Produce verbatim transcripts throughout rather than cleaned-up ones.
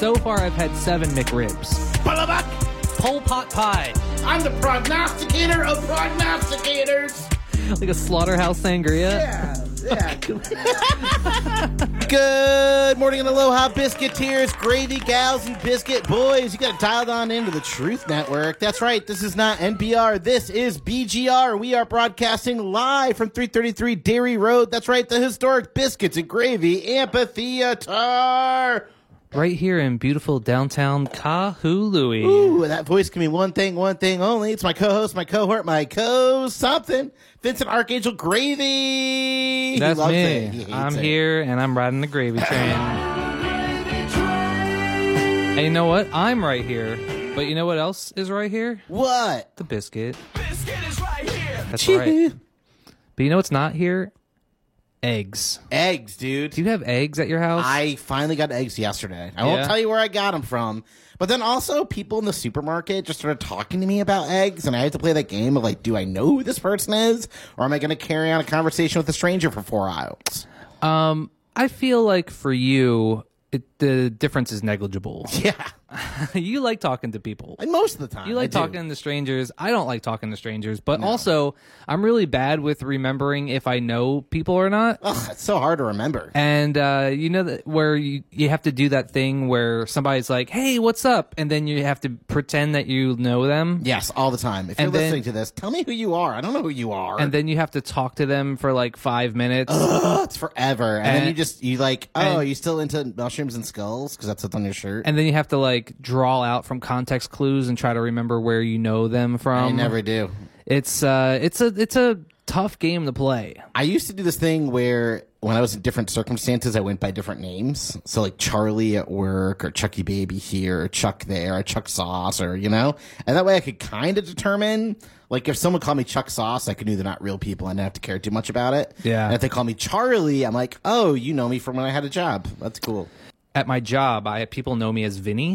So far, I've had seven McRibs. Bullabuck! Pole pot pie. I'm the prognosticator of prognosticators. Like a slaughterhouse sangria. Yeah, yeah. Good morning and aloha, biscuiteers, gravy gals, and biscuit boys. You got dialed on into the Truth Network. That's right. This is not N P R. This is B G R. We are broadcasting live from three thirty-three Dairy Road. That's right. The historic Biscuits and Gravy Amphitheater. Right here in beautiful downtown Kahului. Ooh, that voice can mean one thing, one thing only. It's my co-host, my cohort, my co-something, Vincent Archangel Gravy. That's He loves me. it. He hates I'm it. here, and I'm riding the gravy train. And you know what? I'm right here. But you know what else is right here? What? The biscuit. Biscuit is right here. That's Gee. right. But you know what's not here? Eggs. Eggs, dude. Do you have eggs at your house? I finally got eggs yesterday. I Yeah? won't tell you where I got them from. But then also, people in the supermarket just started talking to me about eggs, and I had to play that game of, like, do I know who this person is? Or am I going to carry on a conversation with a stranger for four hours? Um, I feel like for you, it, the difference is negligible. Yeah. You like talking to people. And most of the time. You like I do. talking to strangers. I don't like talking to strangers, but also I'm really bad with remembering if I know people or not. Ugh, it's so hard to remember. And uh, you know that where you, you have to do that thing where somebody's like, "Hey, what's up?" and then you have to pretend that you know them. Yes, all the time. If you're And then- listening to this, tell me who you are. I don't know who you are. And then you have to talk to them for like five minutes. Ugh, it's forever. And, then And- you just, you like, oh, and- you still into mushrooms and skulls? Because that's what's on your shirt. And then you have to like draw out from context clues and try to remember where you know them from. I never do. It's uh, it's a it's a tough game to play. I used to do this thing where when I was in different circumstances, I went by different names. So like Charlie at work, or Chucky Baby here, or Chuck there, or Chuck Sauce, or, you know? And that way I could kind of determine, like, if someone called me Chuck Sauce, I could know they're not real people. I didn't have to care too much about it. Yeah. And if they call me Charlie, I'm like, oh, you know me from when I had a job. That's cool. At my job, I people know me as Vinny,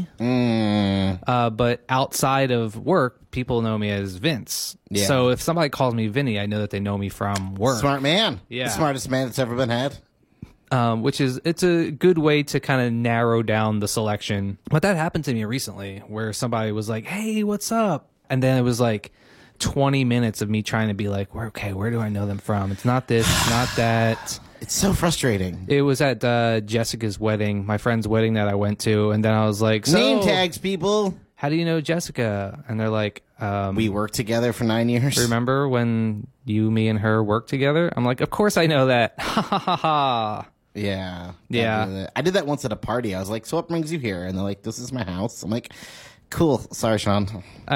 Mm. uh, but outside of work, people know me as Vince. Yeah. So if somebody calls me Vinny, I know that they know me from work. Smart man. Yeah. The smartest man that's ever been had. Um, which is it's a good way to kind of narrow down the selection. But that happened to me recently, where somebody was like, "Hey, what's up?" and then it was like twenty minutes of me trying to be like, "Where? Okay, where do I know them from? It's not this, it's not that." It's so frustrating. It was at uh, Jessica's wedding, my friend's wedding that I went to, and then I was like, so, Name tags, people. how do you know Jessica? And they're like, um, We worked together for nine years. remember when you, me, and her worked together? I'm like, of course I know that. Ha ha ha ha. Yeah. Yeah. I did, that. I did that once at a party. I was like, so what brings you here? And they're like, this is my house. I'm like, cool. Sorry, Sean.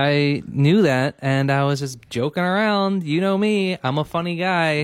I knew that, and I was just joking around. You know me. I'm a funny guy.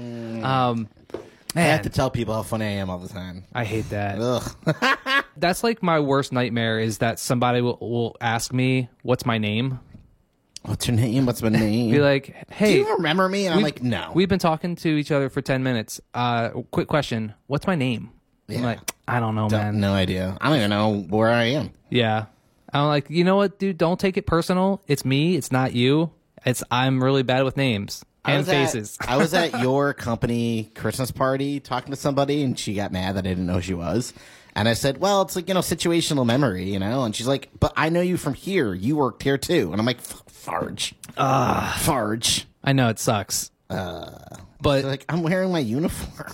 Um, I have man, to tell people how funny I am all the time. I hate that. Ugh. That's like my worst nightmare is that somebody will, will ask me, what's my name? What's your name? What's my name? Be like, hey. do you remember me? And I'm we've- like, no. We've been talking to each other for ten minutes. Uh, quick question. What's my name? I'm Yeah. like, I don't know, Don't- man. no idea. I don't even know where I am. Yeah. I'm like, you know what, dude? Don't take it personal. It's me. It's not you. It's I'm really bad with names I and was at- faces. I was at your company Christmas party talking to somebody, and she got mad that I didn't know who she was. And I said, well, it's like, you know, situational memory, you know? And she's like, but I know you from here. You worked here, too. And I'm like, F- Farge. Ah, Farge. I know it sucks. Uh, But Like, I'm wearing my uniform.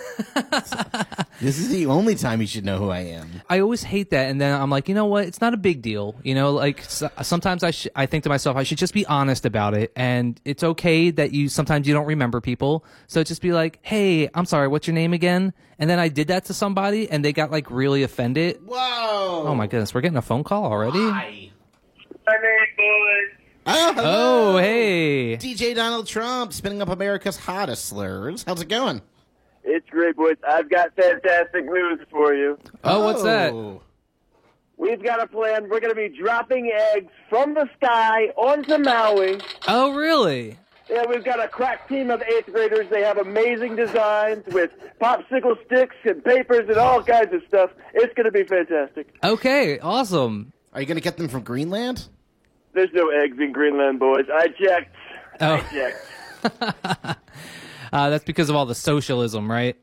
This is the only time you should know who I am. I always hate that, and then I'm like, you know what? It's not a big deal. You know, like so, sometimes I sh- I think to myself, I should just be honest about it, and it's okay that you sometimes you don't remember people. So just be like, hey, I'm sorry, what's your name again? And then I did that to somebody, and they got like really offended. Whoa. Oh my goodness, we're getting a phone call already. Hi. Hey, boys. Oh, hello. Oh, hey. D J Donald Trump spinning up America's hottest slurs. How's it going? It's great, boys. I've got fantastic news for you. Oh, what's that? We've got a plan. We're going to be dropping eggs from the sky onto Maui. Oh, really? Yeah, we've got a crack team of eighth graders. They have amazing designs with popsicle sticks and papers and all kinds of stuff. It's going to be fantastic. Okay, awesome. Are you going to get them from Greenland? There's no eggs in Greenland, boys. I checked. Oh. I checked. Uh, that's because of all the socialism, right?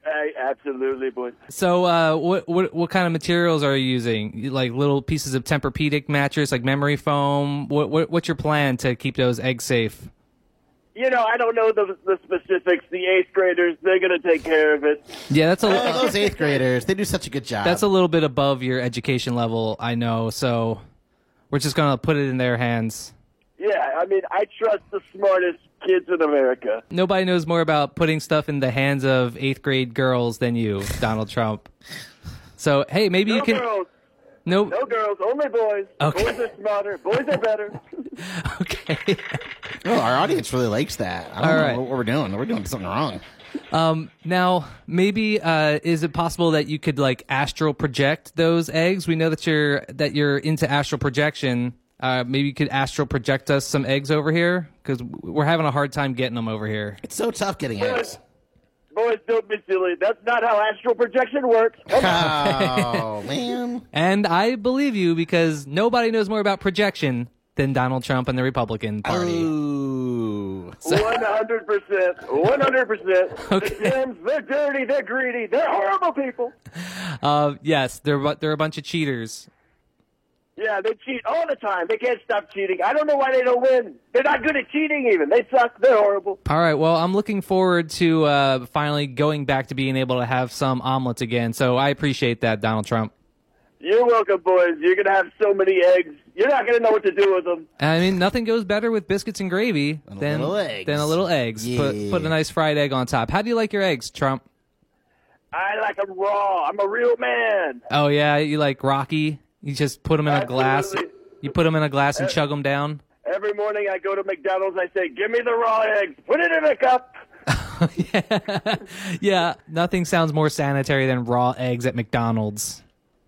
Hey, absolutely, boys. So, uh, what what what kind of materials are you using? You- Like little pieces of Tempur-Pedic mattress, like memory foam. What, what what's your plan to keep those eggs safe? You know, I don't know the, the specifics. The eighth graders, they're going to take care of it. Yeah, that's a Oh, those eighth graders, they do such a good job. that's a little bit above your education level, I know. So, we're just gonna put it in their hands. Yeah, I mean, I trust the smartest kids in America. Nobody knows more about putting stuff in the hands of eighth grade girls than you, Donald Trump. So, hey, maybe No you can. girls, No. no girls, only boys. Okay. Boys are smarter. Boys are better. Okay. Oh, our audience really likes that. I don't All know right. what we're doing. We're doing something wrong. Um, now, maybe uh, is it possible that you could like astral project those eggs? We know that you're that you're into astral projection. Uh, maybe you could astral project us some eggs over here because we're having a hard time getting them over here. It's so tough getting eggs. Boys, don't be silly. That's not how astral projection works. Come on. Oh, man. And I believe you because nobody knows more about projection than Donald Trump and the Republican Party. Ooh. One hundred percent. One hundred percent. Okay. The Dems, they're dirty. They're greedy. They're horrible people. Uh, yes, they're bu- they're a bunch of cheaters. Yeah, they cheat all the time. They can't stop cheating. I don't know why they don't win. They're not good at cheating even. They suck. They're horrible. All right, well, I'm looking forward to uh, finally going back to being able to have some omelets again. So I appreciate that, Donald Trump. You're welcome, boys. You're going to have so many eggs. You're not going to know what to do with them. I mean, nothing goes better with biscuits and gravy And a than little eggs. than a little eggs. Put Yeah. put a nice fried egg on top. How do you like your eggs, Trump? I like them raw. I'm a real man. Oh yeah, you like Rocky? You just put them in a glass. Absolutely. You put them in a glass and chug them down. Every morning I go to McDonald's. I say, give me the raw eggs. Put it in a cup. yeah. yeah, nothing sounds more sanitary than raw eggs at McDonald's.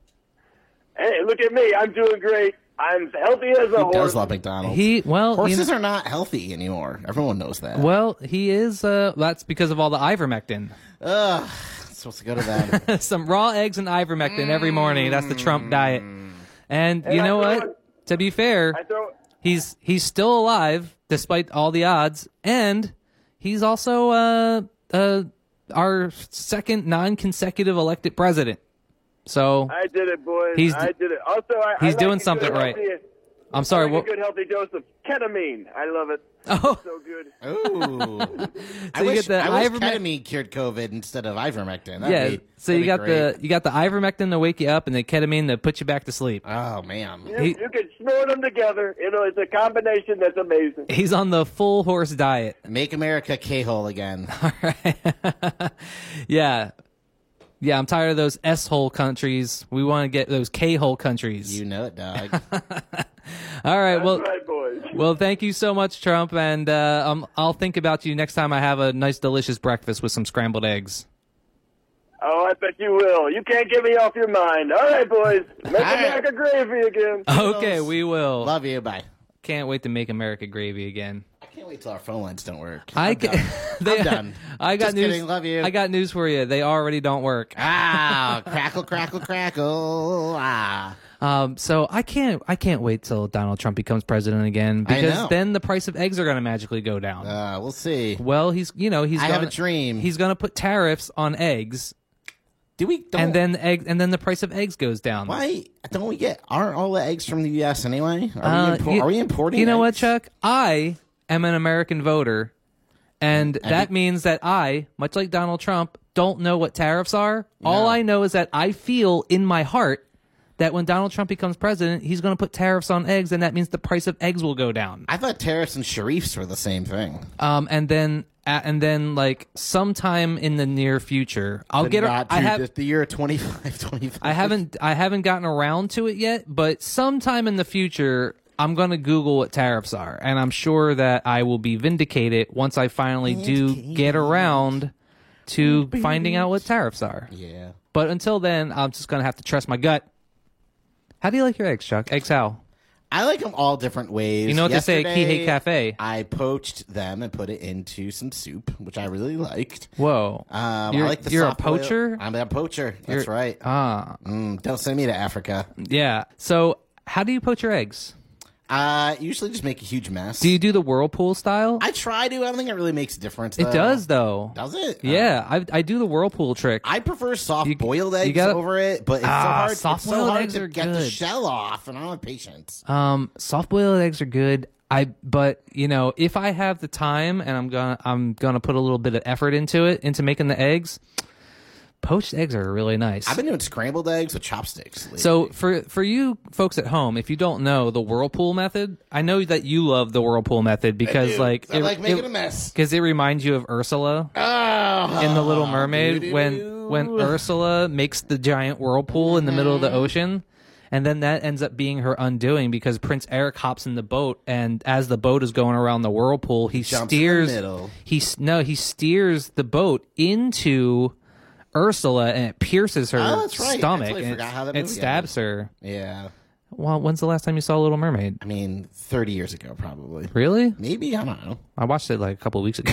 Hey, look at me. I'm doing great. I'm healthy as a He horse. does love McDonald's. He well, you Horses know- are not healthy anymore. Everyone knows that. well, he is. Uh, that's because of all the ivermectin. Ugh. Supposed to go to that. Some raw eggs and ivermectin every morning. That's the Trump diet. And you I know throw what? it- To be fair, I throw. he's he's still alive despite all the odds, and he's also uh, uh, our second non-consecutive elected president. So I did it, boys. He's- I did it. Also, I, he's I like doing a something good, right. healthy- I'm I sorry. like What? a good healthy dose of ketamine. I love it. Oh, So good. Ooh. I you wish, get the I wish ivermec- ketamine cured COVID instead of ivermectin. That'd yeah. be, So that'd you be got great. the you got the ivermectin to wake you up, and the ketamine to put you back to sleep. Oh, man. You, He- you can snort them together. You know, it's a combination that's amazing. He's on the full horse diet. Make America K-hole again. Yeah. Yeah, I'm tired of those S-hole countries. We want to get those K-hole countries. You know it, dog. All right, That's well, right, boys. well, thank you so much, Trump, and uh, um, I'll think about you next time I have a nice, delicious breakfast with some scrambled eggs. Oh, I bet you will. You can't get me off your mind. All right, boys. Make All right. America gravy again. Okay, we will. Love you. Bye. Can't wait to make America gravy again. I can't wait till our phone lines don't work. I I'm ca- done. they- I'm done. I got Just news. kidding. Love you. I got news for you. They already don't work. Ah, crackle, crackle, crackle. Ah. Um, so I can't. I can't wait till Donald Trump becomes president again I because know. then the price of eggs are going to magically go down. Uh, we'll see. Well, he's you know he's I gonna, have a dream. He's going to put tariffs on eggs, Do we? Don't, and then egg, and then the price of eggs goes down. why don't we get? Aren't all the eggs from the U S anyway? Are, Uh, we, impor- you, are we importing? You know what, eggs? Chuck? I am an American voter, and that be- means that I, much like Donald Trump, don't know what tariffs are. All No. I know is that I feel in my heart that when Donald Trump becomes president, he's going to put tariffs on eggs, and that means the price of eggs will go down. I thought tariffs and Sharifs were the same thing. Um, and then, uh, and then, like sometime in the near future, I'll But get. not I to have. the, the year twenty-five, twenty-five. I haven't. I haven't gotten around to it yet, but sometime in the future, I'm going to Google what tariffs are, and I'm sure that I will be vindicated once I finally do get around to finding out what tariffs are. Yeah. But until then, I'm just going to have to trust my gut. How do you like your eggs, Chuck? Eggs how? I like them all different ways. You know what they say at Key Yesterday, Hate Cafe? I poached them and put it into some soup, which I really liked. Whoa. Um, You're- I like the you're a soft boil- poacher? I'm a poacher. That's You're- right. Ah, Mm, don't send me to Africa. yeah. So how do you poach your eggs? Uh, usually just make a huge mess. Do you do the whirlpool style? I try to. I don't think it really makes a difference. It though. does, though. Does it? Yeah, I, I do the whirlpool trick. I prefer soft You- boiled you eggs gotta- over it, but it's so Ah, hard. It's so soft-boiled hard eggs to are get the good. shell off, and I don't have patience. Um, soft boiled eggs are good. I but you know if I have the time and I'm gonna I'm gonna put a little bit of effort into it into making the eggs. Poached eggs are really nice. I've been doing scrambled eggs with chopsticks. Lately. So for for you folks at home, if you don't know the whirlpool method, I know that you love the whirlpool method because do. like I like making a mess. because it reminds you of Ursula oh, in the Little Mermaid doo-doo. when when Ursula makes the giant whirlpool in the middle of the ocean. And then that ends up being her undoing because Prince Eric hops in the boat, and as the boat is going around the whirlpool, he Jumps in the steers. middle. He s- no, he steers the boat into Ursula, and it pierces her Oh, that's right. I stomach, totally and forgot it- how that it movie stabs her. Yeah. Well, when's the last time you saw Little Mermaid? I mean, thirty years ago, probably. Really? Maybe I don't know. I watched it like a couple of weeks ago.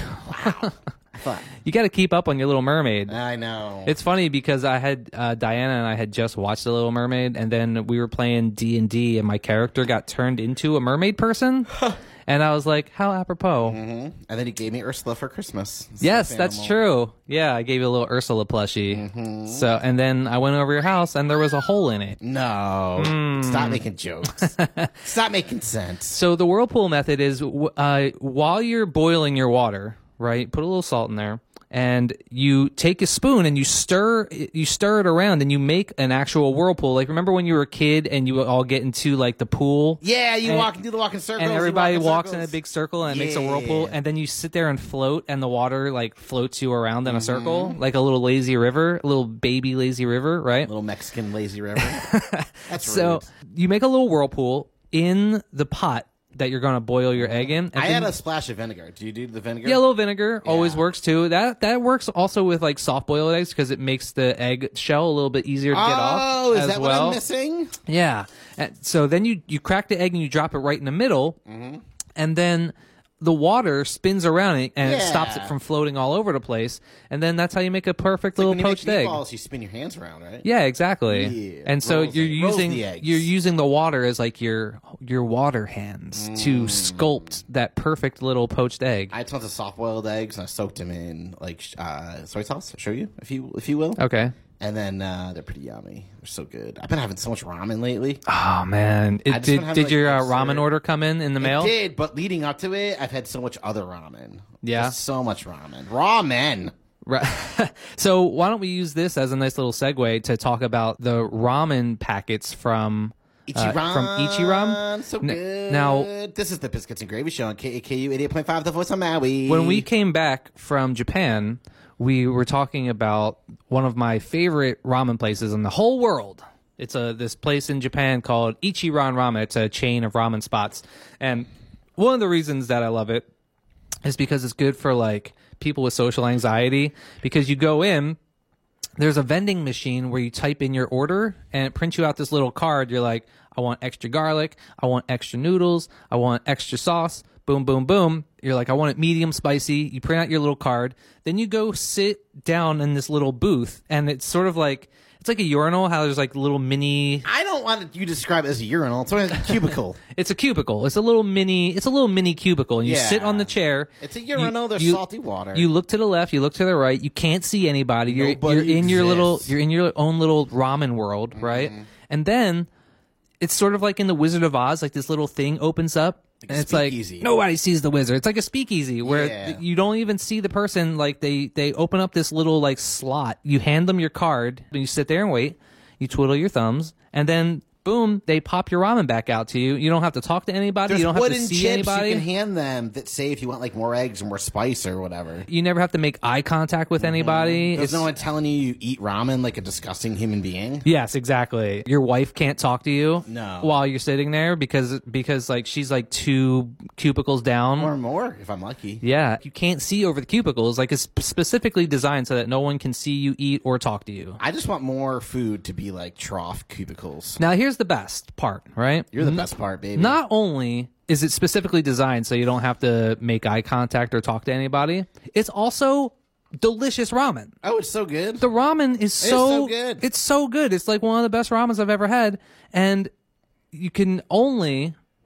I thought. You got to keep up on your Little Mermaid. I know. It's funny because I had uh, Diana and I had just watched The Little Mermaid, and then we were playing D and D, and my character got turned into a mermaid person, and I was like, "How apropos!" hmm And then he gave me Ursula for Christmas. It's Yes, stuffed that's animal. true. Yeah, I gave you a little Ursula plushie. Mm-hmm. So, and then I went over your house, and there was a hole in it. No. Hmm. Stop making jokes. Stop making sense. So the whirlpool method is w- uh, while you're boiling your water, right? Put a little salt in there. And you take a spoon and you stir you stir it around and you make an actual whirlpool. Like remember when you were a kid and you would all get into like the pool? Yeah, you And- walk do the walking circles. And you everybody walk walks in a circles. big circle and it makes a Yeah. whirlpool, and then you sit there and float, and the water like floats you around in a circle, Mm-hmm. like a little lazy river, a little baby lazy river, right? Little Mexican lazy river. That's So rude. you make a little whirlpool in the pot that you're going to boil your egg in. and I then- had a splash of vinegar. Do you do the vinegar? Yeah, a little vinegar always Yeah. works too. That that works also with like soft boiled eggs because it makes the egg shell a little bit easier to oh, get off is as that well. what I'm missing? Yeah. And so then you you crack the egg and you drop it right in the middle, Mm-hmm. and then the water spins around it and it stops it Yeah. from floating all over the place. And then that's how you make a perfect Like little when you make poached egg. meatballs, you spin your hands around, right? Yeah, exactly. Yeah. And so Rolls you're the- rolls using the eggs. you're using the water as like your your water hands to sculpt that perfect little poached egg. I had tons of soft boiled eggs and I soaked them in like sh- uh, soy sauce. I'll show you if you if you will. Okay. And then uh, they're pretty yummy. They're so good. I've been having so much ramen lately. Oh man, I it, just did been having, did like, your uh, absurd- ramen order come in in the mail? It did, but leading up to it, I've had so much other ramen. Yeah? Just so much ramen. Ramen. Right. So why don't we use this as a nice little segue to talk about the ramen packets from uh, Ichiran. from Ichiran. So N- good. now- this is the Biscuits and Gravy Show on K A K U eighty-eight point five, The Voice of Maui. When we came back from Japan, we were talking about one of my favorite ramen places in the whole world. It's a this place in Japan called Ichiran Ramen. It's a chain of ramen spots, and one of the reasons that I love it is because it's good for like people with social anxiety, because you go in, there's a vending machine where you type in your order and it prints you out this little card. You're like, I want extra garlic, I want extra noodles, I want extra sauce, boom, boom, boom. You're like, I want it medium spicy. You print out your little card, then you go sit down in this little booth, and it's sort of like, it's like a urinal, how there's like little mini, I don't want you to describe it as a urinal. It's only a cubicle. it's a cubicle. It's a little mini, it's a little mini cubicle, and you Yeah. sit on the chair. It's a urinal. You- There's you- salty water. You look to the left, you look to the right. You can't see anybody. You're Nobody you're in your little exists. you're in your own little ramen world, right? And then it's sort of like in the Wizard of Oz, like this little thing opens up, Like a and it's like speakeasy. nobody sees the wizard. It's like a speakeasy where Yeah. th- you don't even see the person. Like they they open up this little like slot. You hand them your card, and you sit there and wait. You twiddle your thumbs, and then boom, they pop your ramen back out to you. You don't have to talk to anybody. There's you don't have to wooden see chips anybody. you can hand them that say if you want like more eggs or more spice or whatever. You never have to make eye contact with anybody. There's It's- no one telling you you eat ramen like a disgusting human being. Yes, exactly. Your wife can't talk to you No. while you're sitting there because because like she's like two cubicles down. Or more, if I'm lucky. Yeah, you can't see over the cubicles. Like it's specifically designed so that no one can see you eat or talk to you. I just want more food to be like trough cubicles. Now here's the best part, right? You're the best part, baby. Not only is it specifically designed so you don't have to make eye contact or talk to anybody, it's also delicious ramen. Oh, it's so good. The ramen is so, so good. It's so good. It's like one of the best ramens I've ever had, and you can only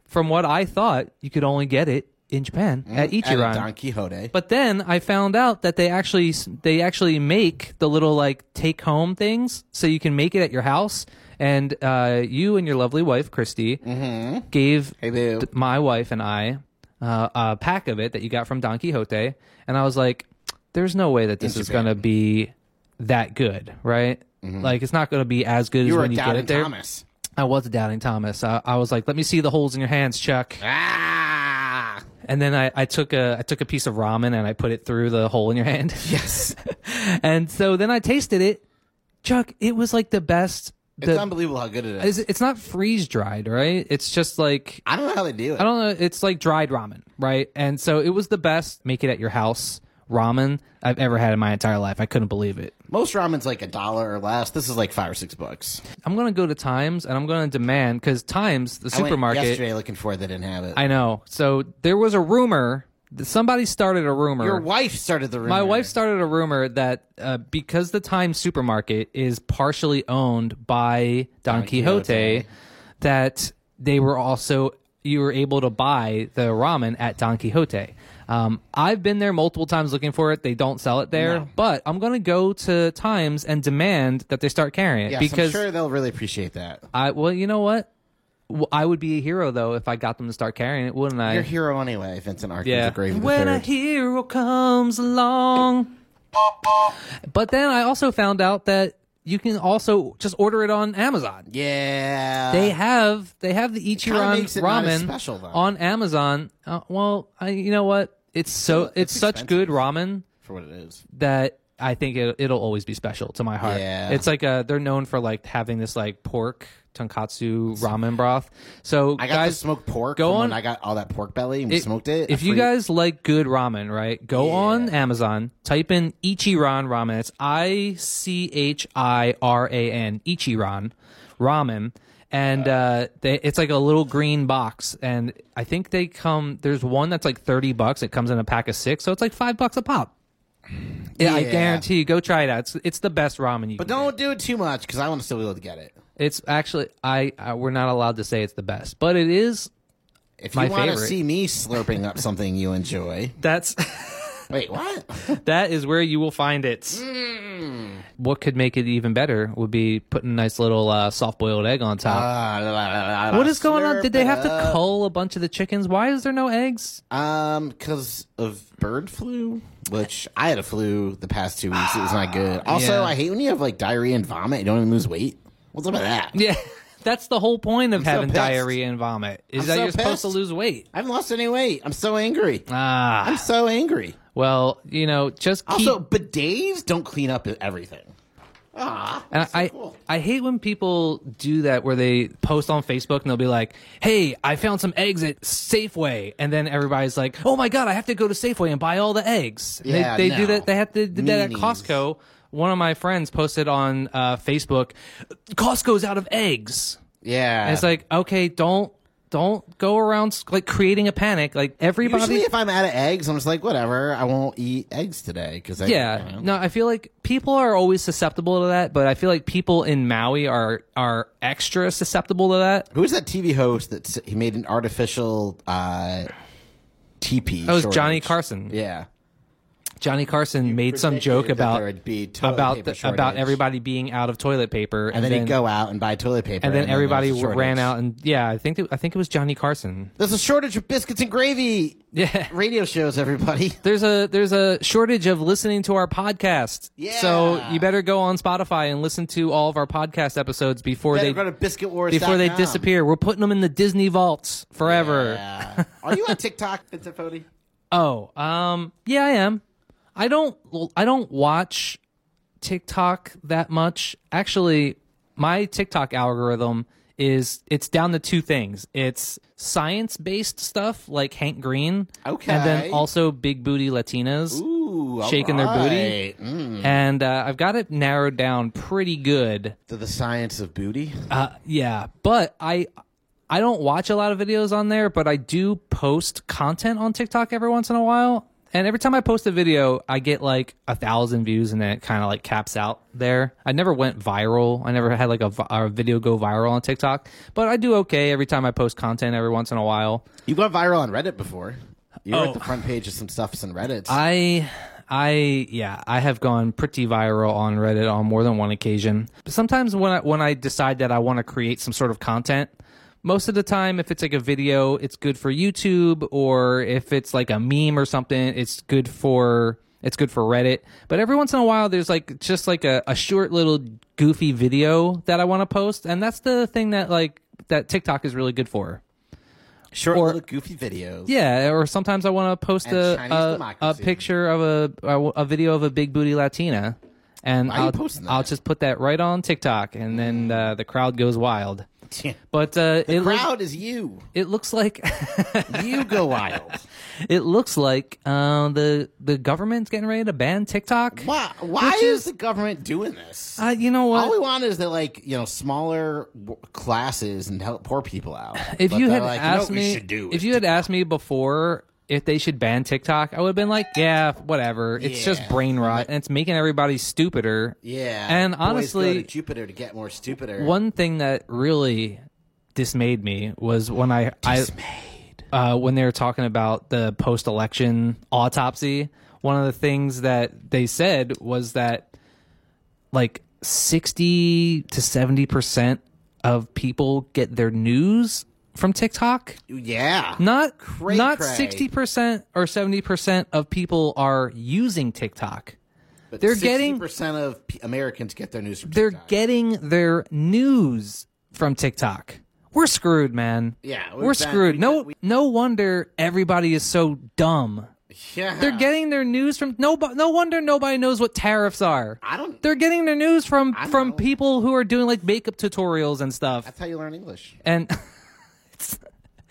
from what I thought, you could only get it in Japan at Ichiran. At Don Quixote. But then I found out that they actually they actually make the little like take home things, so you can make it at your house. And uh, you and your lovely wife Christy mm-hmm. gave hey, boo. th- my wife and I uh, a pack of it that you got from Don Quixote, and I was like, "There's no way that this in is Japan. going to be that good, right? Mm-hmm. Like it's not going to be as good you as were when you get it there." Thomas. I was a doubting Thomas. I, I was like, "Let me see the holes in your hands, Chuck." Ah. And then I, I took a I took a piece of ramen and I put it through the hole in your hand. Yes. And so then I tasted it. Chuck, it was like the best. It's the, unbelievable how good it is. It's, it's not freeze dried, right? It's just like I don't know how they do it. I don't know. It's like dried ramen, right? And so it was the best make it at your house ramen I've ever had in my entire life. I couldn't believe it. Most ramen's like a dollar or less. This is like five or six bucks. I'm gonna go to Times and I'm gonna demand because Times, the I went supermarket. yesterday looking for it. They didn't have it. I know. So there was a rumor. that Somebody started a rumor. Your wife started the rumor. My wife started a rumor that uh, because the Times supermarket is partially owned by Don, Don Quixote, Quixote, that they were also you were able to buy the ramen at Don Quixote. Um, I've been there multiple times looking for it. They don't sell it there, No. but I'm going to go to Times and demand that they start carrying it Yes, because I'm sure they'll really appreciate that. I well, you know what? W- I would be a hero though if I got them to start carrying it, wouldn't I? Your hero anyway, Vincent Arkin, Yeah. the Grave of the When a Third. hero comes along. But then I also found out that you can also just order it on Amazon. Yeah. They have they have the kinda Ichiran makes it not as ramen special, though. on Amazon. Uh, well, I you know what? It's so it's, It's such good ramen for what it is. that I think it, it'll always be special to my heart. Yeah. It's like a, they're known for like having this like pork tonkatsu ramen broth. So I got guys, the smoked pork. go from on- when I got all that pork belly and we It- smoked it. If I you free- guys like good ramen, right, go Yeah. on Amazon, type in Ichiran ramen. It's I C H I R A N, Ichiran ramen. And uh, they, it's like a little green box. And I think they come, there's one that's like thirty bucks. It comes in a pack of six. So it's like five bucks a pop. Yeah, I Yeah. guarantee you. Go try it out. It's, it's the best ramen you But can don't do it too much because I want to still be able to get it. It's actually I, I we're not allowed to say it's the best, but it is. If My you want to favorite. see me slurping up something you enjoy. That's Wait, what? that is where you will find it. What could make it even better would be putting a nice little uh, soft boiled egg on top. Uh, what is going on? Did they have to slurp it cull a bunch of the chickens? Why is there no eggs? up. Um, because of bird flu, which I had a flu the past two weeks. It was not good. Also, Yeah. I hate when you have like diarrhea and vomit. You don't even lose weight. What's up with that? Yeah, that's the whole point of I'm so having pissed. diarrhea and vomit. Is I'm that so you're supposed to pissed. lose weight? I haven't lost any weight. I'm so angry. Ah, I'm so angry. well, you know, just keep. Also, bidets don't clean up everything. Ah, And I, cool. I hate when people do that where they post on Facebook and they'll be like, "Hey, I found some eggs at Safeway," and then everybody's like, "Oh my god, I have to go to Safeway and buy all the eggs." And Yeah, they, they do no. that. They have to do that at Meanies. Costco. One of my friends posted on uh, Facebook, "Costco's out of eggs." Yeah. And it's like, okay, don't don't go around like creating a panic. Like everybody. Usually, if I'm out of eggs, I'm just like, whatever. I won't eat eggs today because I Yeah, you know. no, I feel like people are always susceptible to that, but I feel like people in Maui are are extra susceptible to that. Who's that T V host that s- he made an artificial uh, teepee? That was shortage? Johnny Carson. Yeah. Johnny Carson made some predicted joke that about there would be toilet about paper the, shortage. about everybody being out of toilet paper, and, And then, he'd go out and buy toilet paper. and then there everybody was a ran shortage. out, and yeah, I think it, I think it was Johnny Carson. There's a shortage of biscuits and gravy. Yeah. Radio shows, everybody. There's a there's a shortage of listening to our podcast. Yeah. So you better go on Spotify and listen to all of our podcast episodes before Better they go to biscuit wars dot com. before they disappear. We're putting them in the Disney vaults forever. Yeah. Are you on TikTok, Vincent Fodi? Oh, um, yeah, I am. I don't, I don't watch TikTok that much. Actually, my TikTok algorithm is it's down to two things. It's science-based stuff like Hank Green, Okay. and then also big booty Latinas Ooh, all shaking their right. booty. Mm. And uh, I've got it narrowed down pretty good. To the science of booty. Uh, yeah, but I I don't watch a lot of videos on there, but I do post content on TikTok every once in a while. And every time I post a video, I get like a thousand views, and then it kind of like caps out there. I never went viral. I never had like a, a video go viral on TikTok, but I do okay every time I post content every once in a while. You've gone viral on Reddit before. You were Oh. at the front page of some stuff on Reddit. I, I, yeah, I have gone pretty viral on Reddit on more than one occasion. But sometimes when I, when I decide that I want to create some sort of content, most of the time, if it's like a video, it's good for YouTube, or if it's like a meme or something, it's good for it's good for Reddit. But every once in a while, there's like just like a, a short little goofy video that I want to post, and that's the thing that like that TikTok is really good for. Short or- little goofy videos. Yeah, or sometimes I want to post And a Chinese a, a democracy. picture of a, a a video of a big booty Latina, and Why are you I'll posting that? I'll just put that right on TikTok, and then uh, the crowd goes wild. But uh, The it loo- crowd is you. it looks like You go wild. it looks like uh, the the government's getting ready to ban TikTok. Why? Why Which is is- the government doing this? Uh, you know All we what? want is that, like, you know, smaller w- classes and help poor people out. If But you they're had like, you know asked what we me, should do if is you had asked me before if they should ban TikTok, I would have been like, yeah, whatever. It's just Yeah. brain rot, and it's making everybody stupider. yeah, And boys go honestly, to Jupiter to get more stupider. one thing that really dismayed me was when I, Dismayed. I uh, when they were talking about the post-election autopsy. One of the things that they said was that like sixty to seventy percent of people get their news from TikTok. Yeah, Not Cray not cray. sixty percent or seventy percent of people are using TikTok. but they're sixty getting- percent of P- Americans get their news from They're TikTok. getting their news from TikTok. We're screwed, man. Yeah, we're we've been- screwed. we- No, we- no wonder everybody is so dumb. Yeah, They're getting their news from no. No wonder nobody knows what tariffs are. I don't. They're getting their news from I from know. people who are doing like makeup tutorials and stuff. That's how you learn English. And it's-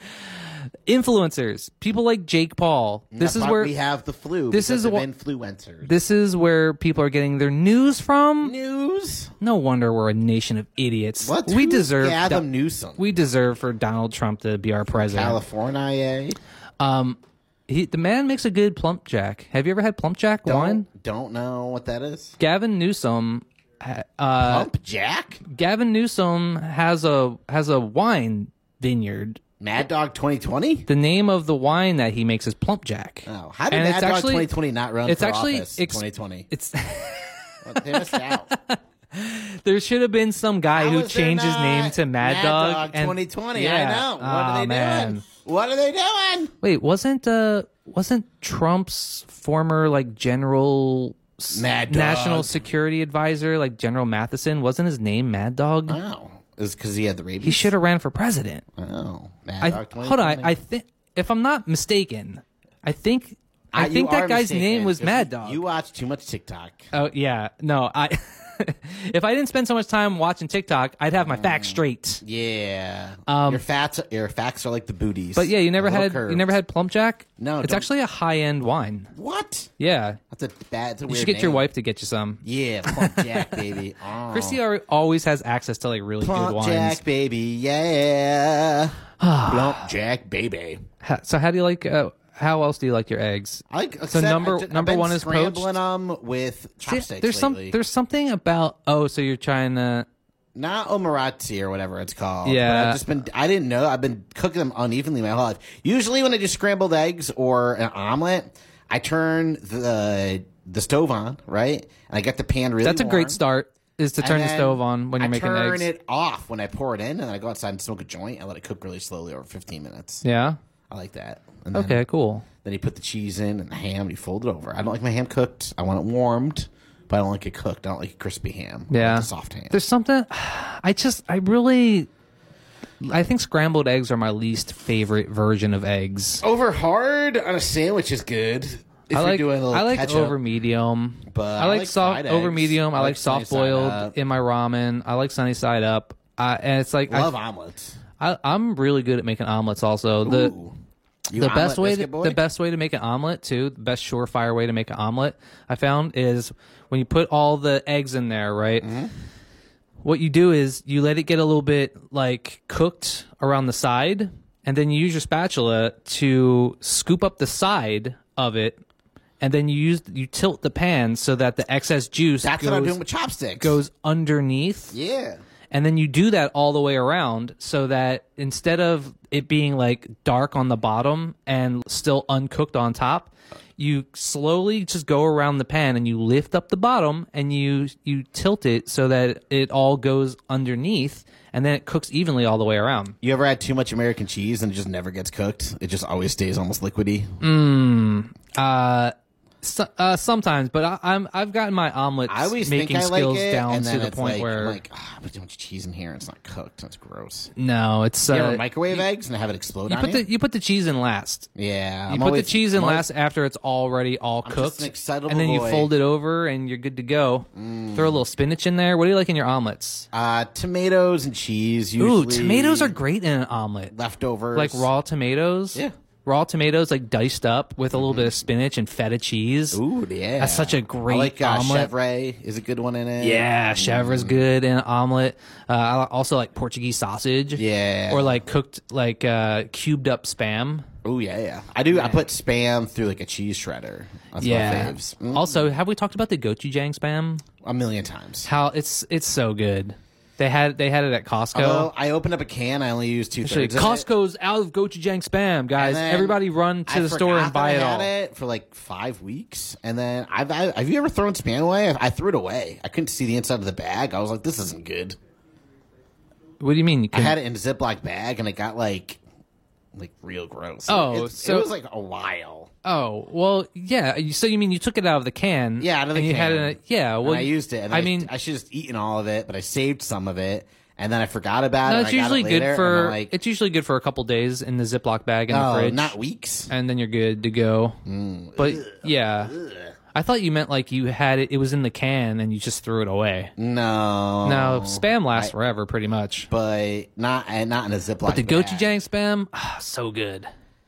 influencers, people like Jake Paul. This That's is why where we have the flu. this because is of wha- influencers. this is where people are getting their news from. News. No wonder we're a nation of idiots. What? We Who's deserve Gavin Newsom. we deserve for Donald Trump to be our president. California. Um, he, the man makes a good plump jack. Have you ever had plump jack wine? Don't, don't know what that is. Gavin Newsom, ha- uh, Pump Jack? Gavin Newsom has a has a wine vineyard. Mad Dog twenty twenty? The name of the wine that he makes is plump jack. Oh, how did And Mad it's Dog actually- twenty twenty not run it's for actually office ex- twenty twenty? It's Well, they missed out. there should have been some guy How who is there changed his not name to Mad, Dog. and- twenty twenty. Yeah. I know. What Aw, are they man. doing? What are they doing? Wait, wasn't uh wasn't Trump's former like general s- Mad Dog. national security advisor like General Matheson, wasn't his name Mad Dog? Oh, it's because he had the rabies. He should have ran for president. Oh, Mad I, Dog twenty twenty. hold on, I think if I'm not mistaken, I think I Ah, you think are that guy's mistaken, name was 'cause Mad you- Dog. You watch too much TikTok. Oh yeah, no, I if I didn't spend so much time watching TikTok, I'd have my facts straight. Yeah. Um, your fats, your facts are like the booties. But yeah, you never A little had curved. you never had plump jack? No, it's don't- actually a high end wine. What? Yeah, That's a bad. That's a you weird should get your name. wife to get you some. Yeah, Plump Jack, baby. Oh. Christy al- always has access to like really good Plump wines. Jack, baby. Yeah. Plump Jack, baby. Ha- So how do you like? Uh, how else do you like your eggs? I like. So except number- I, I've number been one is poached? scrambling them with See, chopsticks there's some lately. there's something about oh, so you're trying to Not omarazzi or whatever it's called. Yeah. But I've just been. I didn't know. I've been cooking them unevenly my whole life. Usually, when I do scrambled eggs or an omelet, I turn the the stove on, right, and I get the pan really. that's a great warm. start is to And turn the then stove on when you're I making turn eggs. it off when I pour it in, and then I go outside and smoke a joint. I let it cook really slowly over fifteen minutes. Yeah. I like that. And then, Okay. Cool. Then you put the cheese in and the ham, and you fold it over. I don't like my ham cooked. I want it warmed, but I don't like it cooked. I don't like a crispy ham. I Yeah. like a soft ham. There's something. I just I really. I think scrambled eggs are my least favorite version of eggs. Over hard on a sandwich is good. If I you're like doing a little I like ketchup. over medium, But I I like, like soft fried over eggs. medium. I, I like like sunny soft side boiled up. in my ramen. I like sunny side up, uh, and it's like Love I, omelets. I, I'm really good at making omelets. Also, the Ooh. You the omelet best way to, biscuit boy? the best way to make an omelet too, the best surefire way to make an omelet I found is when you put all the eggs in there, right? Mm-hmm. What you do is you let it get a little bit like cooked around the side, and then you use your spatula to scoop up the side of it and then you use you tilt the pan so that the excess juice That's goes, what I'm doing with chopsticks. goes underneath. Yeah. And then you do that all the way around so that instead of it being like dark on the bottom and still uncooked on top, you slowly just go around the pan and you lift up the bottom and you you tilt it so that it all goes underneath, and then it cooks evenly all the way around. You ever had too much American cheese and it just never gets cooked? It just always stays almost liquidy. Mm, uh, so, uh, sometimes, but I, I'm I've gotten my omelets I always making think I skills like it, down and to then the it's point like, where I'm like, ah, oh, put too much cheese in here and it's not cooked. That's gross. no, it's You uh, ever microwave eggs and have it explode you on put you? the you put the cheese in last. yeah, You I'm put always, the cheese in I'm always- last after it's already all I'm cooked, just an excitable and then you boy. fold it over and you're good to go. Throw a little spinach in there. What do you like in your omelets? Uh, tomatoes and cheese. Ooh, Usually tomatoes are great in an omelet. leftovers. Like raw tomatoes. Yeah. Raw tomatoes, like diced up with a little bit of spinach and feta cheese. Ooh, yeah. That's such a great I like uh, omelet. chevre is a good one in it. Yeah, chèvre's good in an omelet. Uh, I also like Portuguese sausage. Yeah. Or like cooked, like uh, cubed up spam. Oh yeah, yeah. I do. I put spam through like a cheese shredder. That's Yeah. my faves. Mm, Also, have we talked about the gochujang spam? a million times. How it's it's so good. They had they had it at Costco. Although I opened up a can, I only used two Actually, thirds. of it. Costco's out of gochujang spam, guys. And then Everybody run to I the store and forgot buy that it I all. had it for like five weeks, and then I've I, have you ever thrown spam away? I, I threw it away. I couldn't see the inside of the bag. I was like, this isn't good. What do you mean? You I can, had it in a Ziploc bag, and it got like like real gross. Oh, it, so- it was like a while. Oh well, yeah. you- So you mean you took it out of the can? Yeah, out of the and you had can. it. In a, yeah. Well, And I used it. And I I, mean, I should have just eaten all of it, but I saved some of it, and then I forgot about no, it. it's and I got usually it later, good and for I'm like, it's usually good for a couple days in the Ziploc bag in the oh, fridge, not weeks. and then you're good to go. Mm, But yeah, I thought you meant like you had it. It was in the can and you just threw it away. No, No, spam lasts I- forever, pretty much. but not and not in a Ziploc. But the bag. gochujang spam, ah, so good.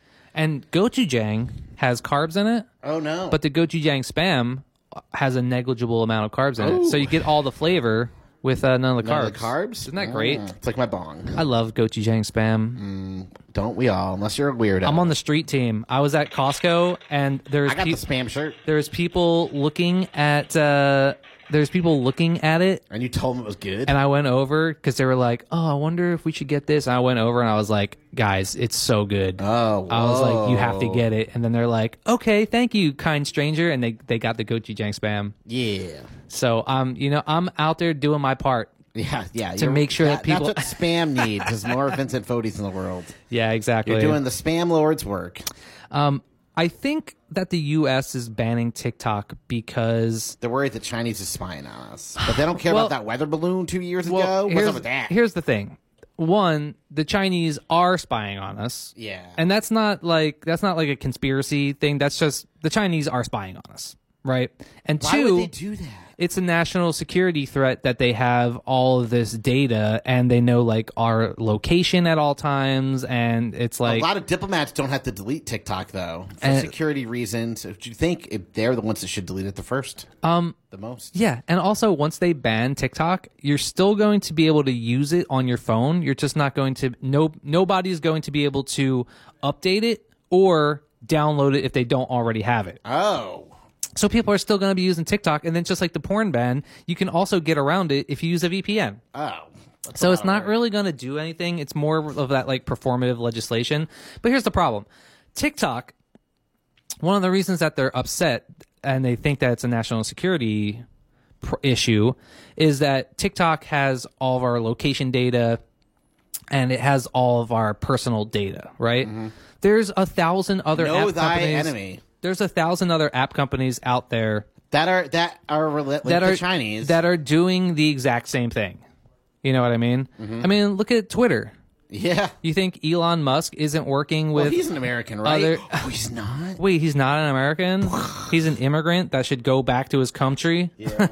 And gochujang has carbs in it, Oh no! but the gochujang spam has a negligible amount of carbs in it, so Ooh. you get all the flavor with uh, none of the None carbs. of the carbs. Isn't that great? Mm, it's like my bong. I love gochujang spam. Don't we all? Unless you're a weirdo. I'm on the street team. I was at Costco, and there's I got peop- the spam shirt, there's people looking at uh, there's people looking at it, and you told them it was good. and I went over because they were like, "Oh, I wonder if we should get this." And I went over and I was like, "Guys, it's so good." Oh, I was like, "You have to whoa. get it." And then they're like, "Okay, thank you, kind stranger," and they they got the gochujang spam. yeah, So um, you know, I'm out there doing my part. yeah, yeah. To you're- make sure that people- That's what spam needs. Is more Vincent Fodis in the world. Yeah, exactly. You're doing the spam lord's work. Um, I think that the U S is banning TikTok because They're worried the Chinese is spying on us, but they don't care Well- about that weather balloon two years well, ago. What's here's, up with that? here's the thing. One, the Chinese are spying on us. Yeah. And that's not like that's not like a conspiracy thing. That's just the Chinese are spying on us, right? And Why two, would they do that? it's a national security threat that they have all of this data and they know like our location at all times, and it's like a lot of diplomats don't have to delete TikTok though for And- security reasons. Do you think if they're the ones that should delete it the first, um the most? yeah, and also once they ban TikTok, you're still going to be able to use it on your phone. You're just not going to no nobody's going to be able to update it or download it if they don't already have it. Oh, So people are still going to be using TikTok, and then just like the porn ban, you can also get around it if you use a V P N. oh. That's So a it's lot of not work. really going to do anything. It's more of that like performative legislation. But here's the problem. TikTok, one of the reasons that they're upset and they think that it's a national security pr- issue is that TikTok has all of our location data and it has all of our personal data, right? There's a thousand other Know app thy companies. enemy. There's a thousand other app companies out there That are that are rela- that like are the Chinese that are doing the exact same thing. You know what I mean? Mm-hmm. I mean, look at Twitter. yeah. You think Elon Musk isn't working Well, with? he's an American, right? other- Oh, he's not. Wait, he's not an American. He's an immigrant that should go back to his country.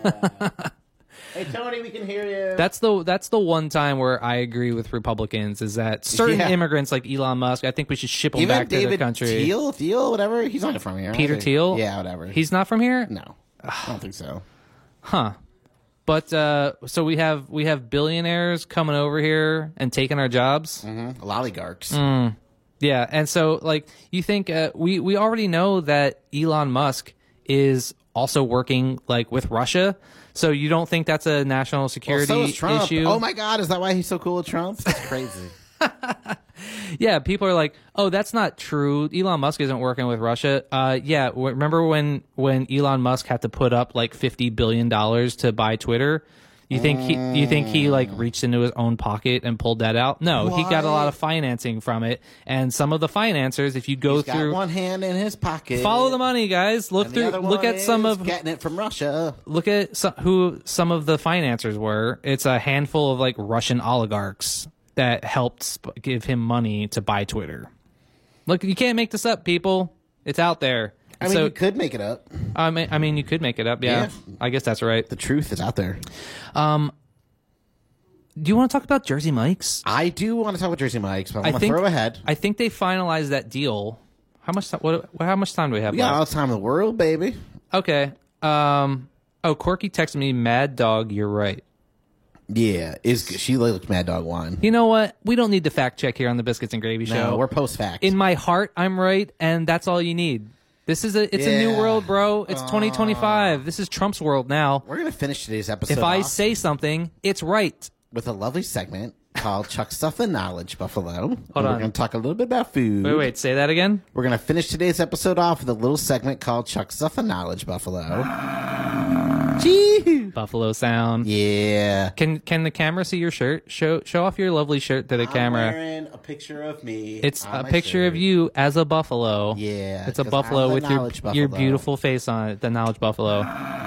Hey Tony, we can hear you. That's the that's the one time where I agree with Republicans is that certain Yeah. immigrants like Elon Musk, I think we should ship them Even back to their David country. Thiel, Thiel, whatever. He's not from here. Peter right? Thiel? Yeah, whatever. He's not from here, no. I don't think so. huh? But uh, so we have we have billionaires coming over here and taking our jobs. Mm-hmm. Lolligarchs. Mm. Yeah, and so like you think uh, we we already know that Elon Musk is also working like with Russia. So you don't think that's a national Well, security so is Trump. issue? Oh my God, is that why he's so cool with Trump? That's crazy. Yeah, people are like, "Oh, that's not true. Elon Musk isn't working with Russia." Uh, yeah, w- remember when when Elon Musk had to put up like fifty billion dollars to buy Twitter? You think he you think he like reached into his own pocket and pulled that out? No, he got a lot of financing from it, and some of the financiers, if you go He's through, got one hand in his pocket. follow the money, guys. Look and the through, other look one at some is of getting it from Russia. look at some, who some of the financiers were. It's a handful of like Russian oligarchs that helped sp- give him money to buy Twitter. Look, you can't make this up, people. It's out there. I mean, so, you could make it up. I mean, I mean, you could make it up. Yeah, Yeah. I guess that's right. The truth is out there. Do you want to talk about Jersey Mike's? I do want to talk about Jersey Mike's, but I'm I going to think throw ahead. I think they finalized that deal. How much? ti- What? How much time do we have We got all left? the time in the world, baby. Okay. Um. Oh, Corky texted me, "Mad Dog, you're right." Yeah, is she looks Mad Dog wine? You know what? We don't need the fact check here on the Biscuits and Gravy Show. No, we're post fact. In my heart, I'm right, and that's all you need. This is a. It's a new Yeah. world, bro. It's twenty twenty-five. This is Trump's world now. We're going to finish today's episode If I off say something, it's right. with a lovely segment called Chuck Stuff the Knowledge Buffalo. Hold on. We're going to talk a little bit about food. Wait, wait. Say that again. We're going to finish today's episode off with a little segment called Chuck Stuff the Knowledge Buffalo. Gee. Buffalo sound. Yeah. Can Can the camera see your shirt? Show Show off your lovely shirt to the I'm camera. wearing a picture of me. It's on a my picture of shirt. you as a buffalo. Yeah, It's a 'cause buffalo I'm the with your knowledge your buffalo. beautiful face on it. The knowledge buffalo.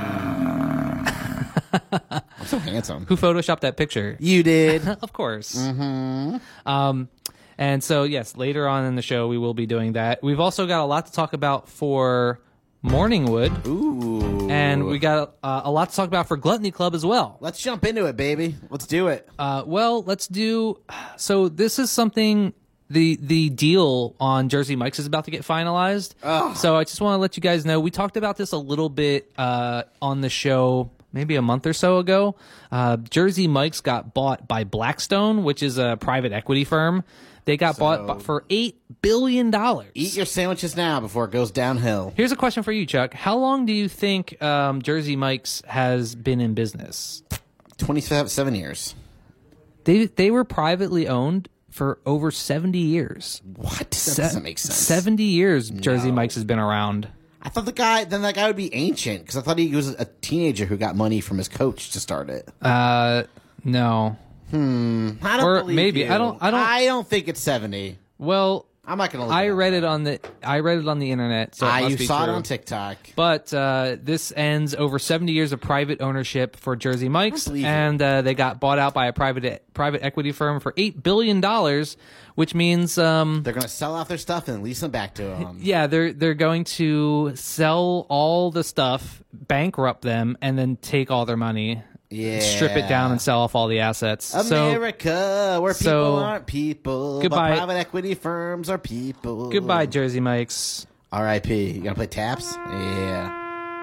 I'm so handsome. Who photoshopped that picture? You did. Of course. Mm-hmm. Um, and so yes, later on in the show we will be doing that. We've also got a lot to talk about for Morningwood, Ooh. and we got uh, a lot to talk about for Gluttony Club as well. Let's jump into it, baby. Let's do it. Uh, well, let's do. So this is something. The the deal on Jersey Mike's is about to get finalized. So I just want to let you guys know we talked about this a little bit uh, on the show maybe a month or so ago. Uh, Jersey Mike's got bought by Blackstone, which is a private equity firm. They got bought bu- for eight billion dollars. Eat your sandwiches now before it goes downhill. Here's a question for you, Chuck. How long do you think um, Jersey Mike's has been in business? twenty-seven years. They they were privately owned for over seventy years. What? That Se- doesn't make sense. seventy years Jersey Mike's has been around. I thought the guy, then that guy would be ancient because I thought he was a teenager who got money from his coach to start it. Uh, no. I don't or believe maybe. you. I don't- I don't- I don't think it's seventy. Well, I'm not gonna. Look I it up. read it on the I read it on the internet. So it Ah, must you be saw true. it on TikTok. But uh, this ends over seventy years of private ownership for Jersey Mike's, believe it. and uh, they got bought out by a private private equity firm for eight billion dollars, which means um, They're gonna sell off their stuff and lease them back to them. yeah, they're they're going to sell all the stuff, bankrupt them, and then take all their money, Yeah. strip it down, and sell off all the assets. So America, where people so- aren't people, Goodbye. but private equity firms are people. goodbye, Jersey Mike's. R I P You gonna play taps? Yeah.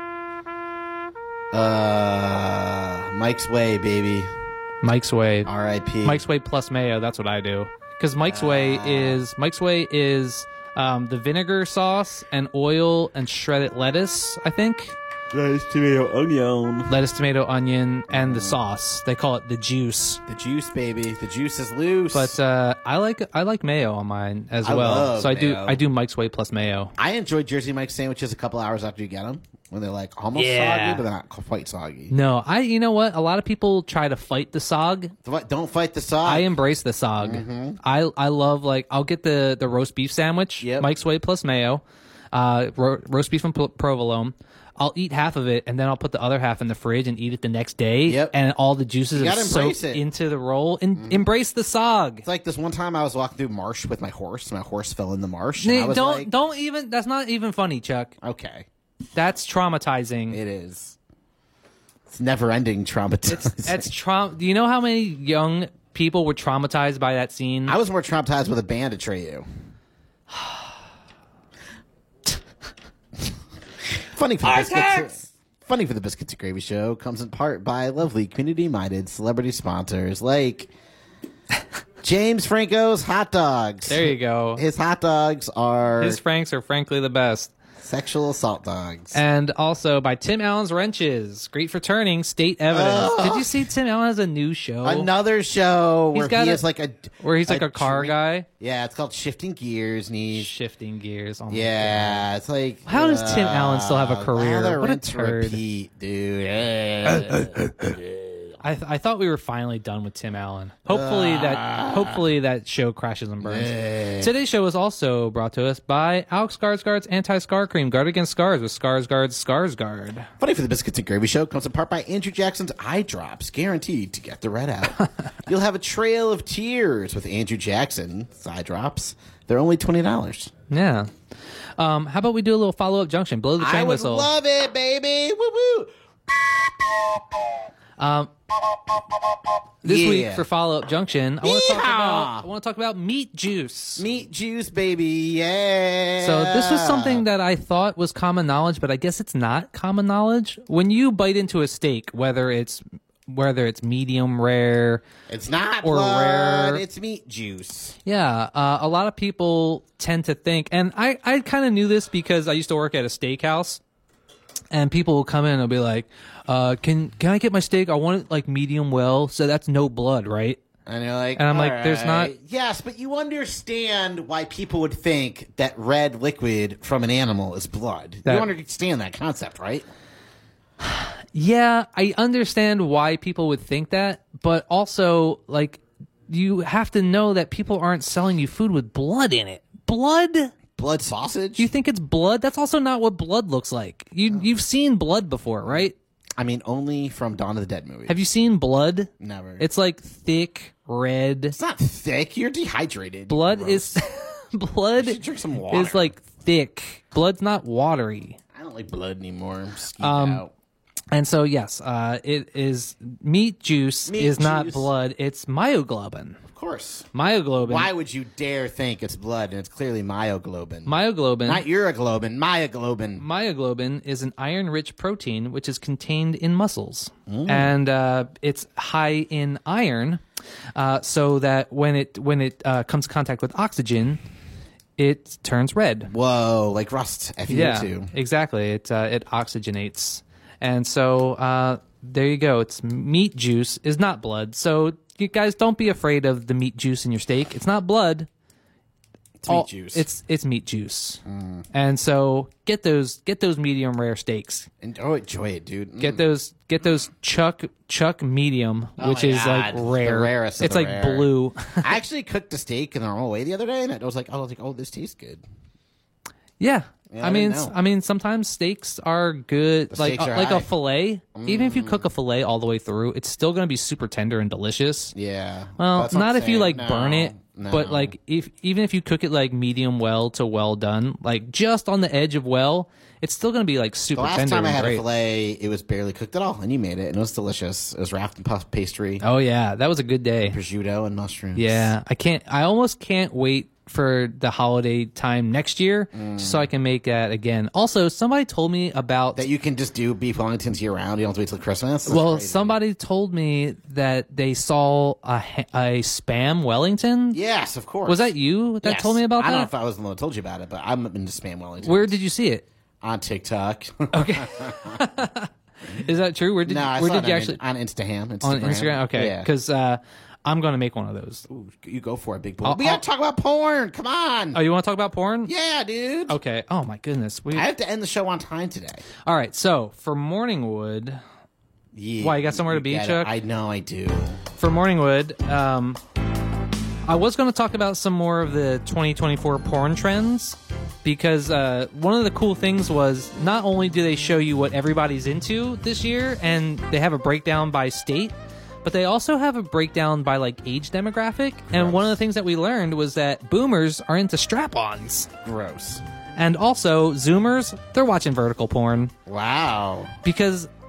Uh, Mike's Way, baby. Mike's Way. R I P Mike's Way plus mayo. That's what I do. Because Mike's Way is Mike's Way is um, the vinegar sauce and oil and shredded lettuce. I think Lettuce, tomato, onion. lettuce, tomato, onion, and the sauce. They call it the juice. The juice, baby. The juice is loose. But uh, I like I like mayo on mine as I well. love so I do mayo. I do Mike's Way plus mayo. I enjoy Jersey Mike's sandwiches a couple hours after you get them when they're like almost Yeah. soggy, but they're not quite soggy. No, I you know what? A lot of people try to fight the sog. So what- Don't fight the sog. I embrace the sog. I I love like I'll get the the roast beef sandwich, Yep. Mike's Way plus mayo, uh, ro- roast beef from Pro- provolone. I'll eat half of it and then I'll put the other half in the fridge and eat it the next day. Yep. And all the juices You are gotta embrace soaked it. into the roll. And embrace the sog. It's like this one time I was walking through marsh with my horse. My horse fell in the marsh. and I Nah, was don't like, don't even. That's not even funny, Chuck. okay, That's traumatizing. it is. It's never-ending traumatizing. That's traum. Do you know how many young people were traumatized by that scene? I was more traumatized with a band Atreyu. Funny for the biscuits. Funny for the Biscuits and Gravy Show comes in part by lovely community-minded celebrity sponsors like James Franco's Hot Dogs. there you go. His hot dogs are His Franks are frankly the best. Sexual assault dogs. And also by Tim Allen's Wrenches. Great for turning. State Evidence. Ugh. Did you see Tim Allen has a new show? Another show He's where got he a- is like a where he's like a car drink- guy. Yeah, it's called Shifting Gears, and he's Shifting gears. Oh my yeah, it's like How does Tim Allen still have a uh, career? lather, What a rinse, turd. repeat, dude. I, th- I thought we were finally done with Tim Allen. Hopefully that hopefully that show crashes and burns. Yeah. Today's show is also brought to us by Alex Skarsgård's Anti-Scar Cream. Guard against scars with Skarsgård's Skarsgård. Funny for the Biscuits and Gravy Show comes in part by Andrew Jackson's Eye Drops, guaranteed to get the red out. You'll have a trail of tears with Andrew Jackson's Eye Drops. They're only twenty dollars. Yeah. Um, how about we do a little follow-up junction? Blow the train I would whistle. love it, baby. Woo woo. This Yeah. week for follow-up junction, I want to talk Yeehaw! about I want to talk about meat juice. Meat juice, baby. Yeah. So this was something that I thought was common knowledge, but I guess it's not common knowledge. When you bite into a steak, whether it's whether it's medium rare, It's not or blood. rare. It's meat juice. yeah, uh, a lot of people tend to think, and I, I kind of knew this because I used to work at a steakhouse, and people will come in and they'll be like, uh, "Can can I get my steak? I want it like medium well, so that's no blood, right?" And you're like, And I'm like, "All there's not- right." Yes, but you understand why people would think that red liquid from an animal is blood. That- you understand that concept, right? Yeah, I understand why people would think that, but also, like, you have to know that people aren't selling you food with blood in it. Blood? Blood sausage? You think it's blood? That's also not what blood looks like. You you've seen blood before, right? I mean, only from Dawn of the Dead movie. Have you seen blood? Never. It's like thick red. It's not thick. You're dehydrated. Blood Gross. is blood You should drink some water. is like thick. Blood's not watery. I don't like blood anymore. I'm skeeved Um, out. And so yes, uh, it is meat juice Meat is not juice. blood. It's myoglobin. Of course. Myoglobin. Why would you dare think it's blood and it's clearly myoglobin? Myoglobin. Not uroglobin, myoglobin. Myoglobin is an iron-rich protein which is contained in muscles, Mm. and uh, it's high in iron, uh, so that when it when it uh, comes in contact with oxygen, it turns red. Whoa, like rust. F E O two. Yeah, exactly. It uh, it oxygenates, and so uh, there you go. It's meat juice is not blood. So you guys don't be afraid of the meat juice in your steak. It's not blood. It's meat All- juice. It's it's meat juice, and so get those get those medium rare steaks. And, oh, enjoy it, dude. Mm. Get those get those chuck chuck medium, which my is God, like the rare. rarest of It's the like rare. blue. I actually cooked a steak in the normal way the other day, and I was like, I was like, oh, this tastes good. yeah. Yeah, I I mean, didn't s- know. I mean, sometimes steaks are good, like steaks uh, are like high. a fillet. Even if you cook a fillet all the way through, it's still going to be super tender and delicious. Yeah. Well, That's what not I'm if you saying. like No, burn it, no. but like if even if you cook it like medium well to well done, like just on the edge of well, it's still going to be like super The last tender time I and had great. a fillet, it was barely cooked at all, and you made it, and it was delicious. It was wrapped in puff pastry, Oh yeah, that was a good day. prosciutto, and mushrooms. Yeah, I can't. I almost can't wait for the holiday time next year, just so I can make that again. Also, somebody told me about. That you can just do beef Wellingtons year round. You don't have to wait till Christmas. That's well, crazy. somebody told me that they saw a ha- a spam Wellington. Yes, of course. Was that you that Yes. told me about I don't know that? if I was the one that told you about it, but I'm into spam Wellington. Where did you see it? On TikTok. Okay, is that true? Where did no, you, I where saw did it you on, actually on Instagram? Instagram. on Instagram? Okay, Yeah. because uh, I'm gonna make one of those. Ooh, you go for it, big boy. I'll- we gotta I'll- talk about porn. Come on. Oh, you want to talk about porn? Yeah, dude. Okay. Oh my goodness. We I have to end the show on time today. all right. So for Morningwood, Yeah. Why, you got somewhere to be, got it. Chuck? I know I do. for Morningwood, um, I was going to talk about some more of the twenty twenty-four porn trends because uh, one of the cool things was not only do they show you what everybody's into this year and they have a breakdown by state, but they also have a breakdown by like age demographic. And one of the things that we learned was that boomers are into strap-ons. Gross. And also Zoomers, they're watching vertical porn Wow. because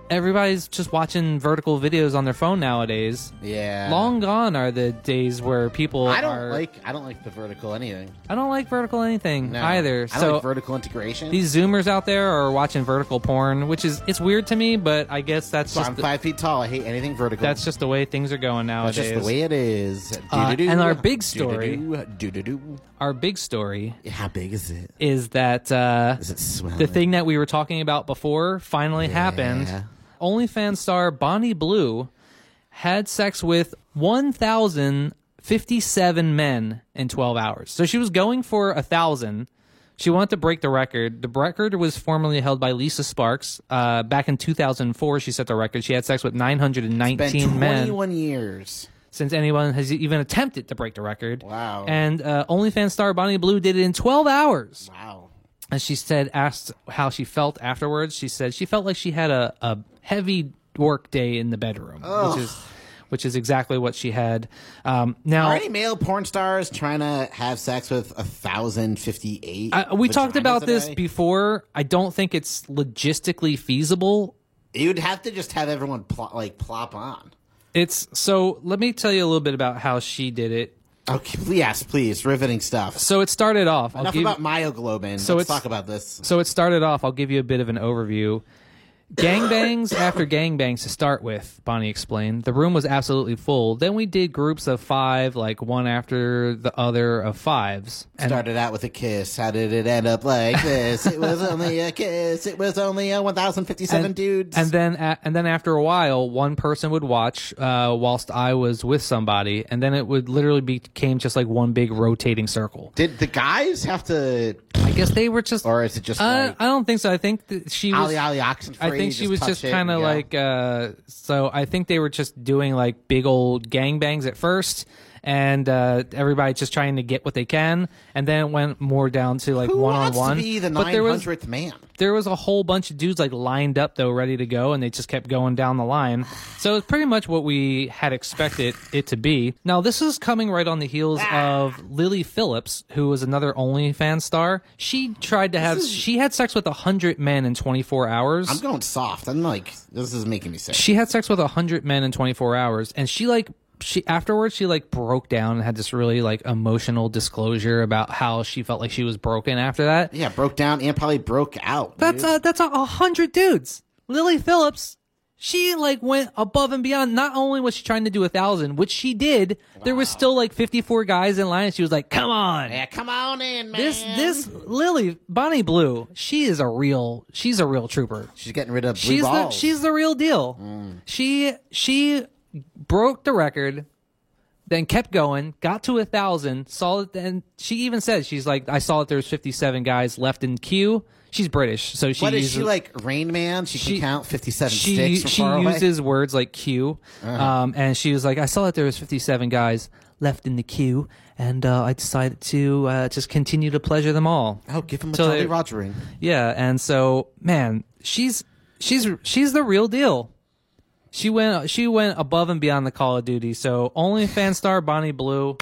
everybody's just watching vertical videos on their phone nowadays. Yeah. Long gone are the days where people I don't are, like I don't like the vertical anything. I don't like vertical anything No. either. I don't so like vertical integration. these Zoomers out there are watching vertical porn, which is it's weird to me, but I guess that's so just I'm the, five feet tall. I hate anything vertical. that's just the way things are going That's nowadays. just the way it is. Uh, Doo-doo-doo. and our big story- Doo-doo-doo. Doo-doo-doo. Our big story How big is it? is that uh, Is it swelling? the thing that we were talking about before finally happened. OnlyFans star Bonnie Blue had sex with one thousand fifty-seven men in twelve hours. So she was going for one thousand. She wanted to break the record. The record was formerly held by Lisa Sparks. Uh, back in two thousand four, she set the record. She had sex with nine hundred nineteen Been men twenty-one years. since anyone has even attempted to break the record. Wow. And uh, OnlyFans star Bonnie Blue did it in twelve hours. Wow. And she said, asked how she felt afterwards. She said she felt like she had a, a heavy work day in the bedroom, Ugh. which is which is exactly what she had. Um, now, Are any male porn stars trying to have sex with a thousand fifty-eight? I, we talked about this Day? before. I don't think it's logistically feasible. You'd have to just have everyone pl- like plop on. It's so. Let me tell you a little bit about how she did it. Okay, yes, please, riveting stuff. So it started off. I'll Enough give, about myoglobin. So Let's it's- talk about this. So it started off. I'll give you a bit of an overview. Gangbangs after gangbangs to start with, Bonnie explained. The room was absolutely full. Then we did groups of five, like one after the other of fives. And Started out with a kiss. How did it end up like this? It was only a kiss. It was only a one thousand fifty-seven and, dudes. and then a- and then after a while, one person would watch uh, whilst I was with somebody, and then it would literally became just like one big rotating circle. Did the guys have to, I guess they were just. or is it just uh, like I don't think so. I think that she was. Ali Ali Oxenfree? I think she was touch just it kind of and go? like, uh, so I think they were just doing like big old gangbangs at first, and uh, everybody just trying to get what they can, and then it went more down to like Who one on wants one. to be the But nine there was hundredth man? there was a whole bunch of dudes like lined up though, ready to go, and they just kept going down the line. So it's pretty much what we had expected it to be. Now this is coming right on the heels of Lily Phillips, who was another OnlyFans star. She tried to have is- she had sex with a hundred men in twenty four hours. I'm going soft. I'm like, this is making me sick. She had sex with a hundred men in twenty four hours, and she like she afterwards she like broke down and had this really like emotional disclosure about how she felt like she was broken after that. Yeah, broke down and probably broke out. That's dude. a that's a, a hundred dudes. Lily Phillips, she like went above and beyond. Not only was she trying to do a thousand, which she did, there was still like fifty four guys in line, and she was like, "Come on." Yeah, come on in, man. This this Lily Bonnie Blue, she is a real she's a real trooper. She's getting rid of blue She's the balls. she's the real deal. She she broke the record, then kept going, got to a thousand, saw it, and she even said she's like, I saw that there was fifty seven guys left in queue. She's British, so she What is uses, she like, Rain Man? She, She- can count fifty-seven she sticks from she far away? uses words like queue, um, and she was like, I saw that there was fifty seven guys left in the queue, and uh, I decided to uh, just continue to pleasure them all. Oh, give him a So Jolly they- Roger ring. Yeah, and so man, she's she's she's the real deal. She went she went above and beyond the Call of Duty. So OnlyFans star Bonnie Blue,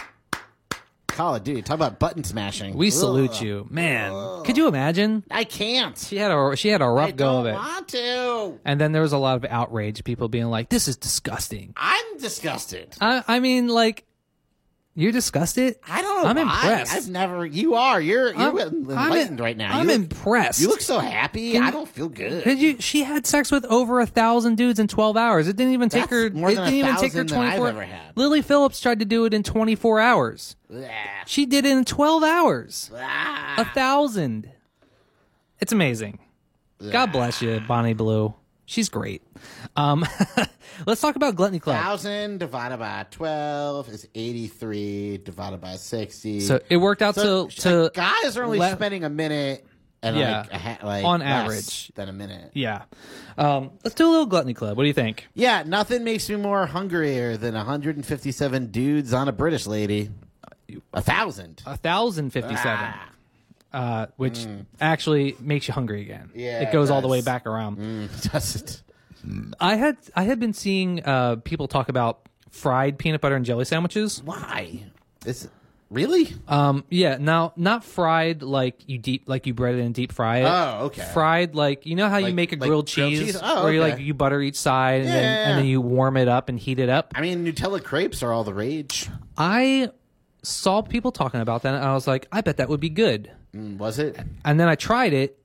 Call of Duty. Talk about button smashing. we salute Ugh. you, man. Could you imagine? I can't. She had a she had a rough I go don't of it, want to. and then there was a lot of outrage. People being like, "This is disgusting." I'm disgusted. I I mean, like, you're disgusted. I don't know I'm why. impressed. I've never. You are. You're. You're I'm- enlightened I'm, right now. I'm you look, impressed. You look so happy. Can- I don't feel good. Could you? She had sex with over a thousand dudes in twelve hours. It didn't even take That's her. more it than a didn't even take her thousand than I've twenty-four. ever had. Lily Phillips tried to do it in twenty-four hours. Blah. She did it in twelve hours. Blah. A thousand. It's amazing. God bless you, Bonnie Blue. She's great. Um, let's talk about Gluttony Club. Thousand divided by twelve is eighty-three. Divided by sixty. So it worked out So, to to guys are only le- spending a minute and Yeah, like, a ha- like on less average. than a minute. yeah. Um, let's do a little Gluttony Club. What do you think? Yeah, nothing makes me more hungrier than one hundred fifty-seven dudes on a British lady. A thousand. A thousand fifty-seven. Ah. Uh, which actually makes you hungry again. Yeah, it goes it all the way does. back around. Mm, does it? I had I had been seeing uh, people talk about fried peanut butter and jelly sandwiches. Why? It's Really? Um, yeah. Now, not fried like you deep, like you bread it and deep fry it. Oh, okay. Fried like you know how you Like- make a like grilled grilled cheese, cheese? Oh, where you okay. like you butter each side and then Yeah. and then you warm it up and heat it up. I mean, Nutella crepes are all the rage. I saw people talking about that, and I was like, I bet that would be good. Mm, was it? And then I tried it.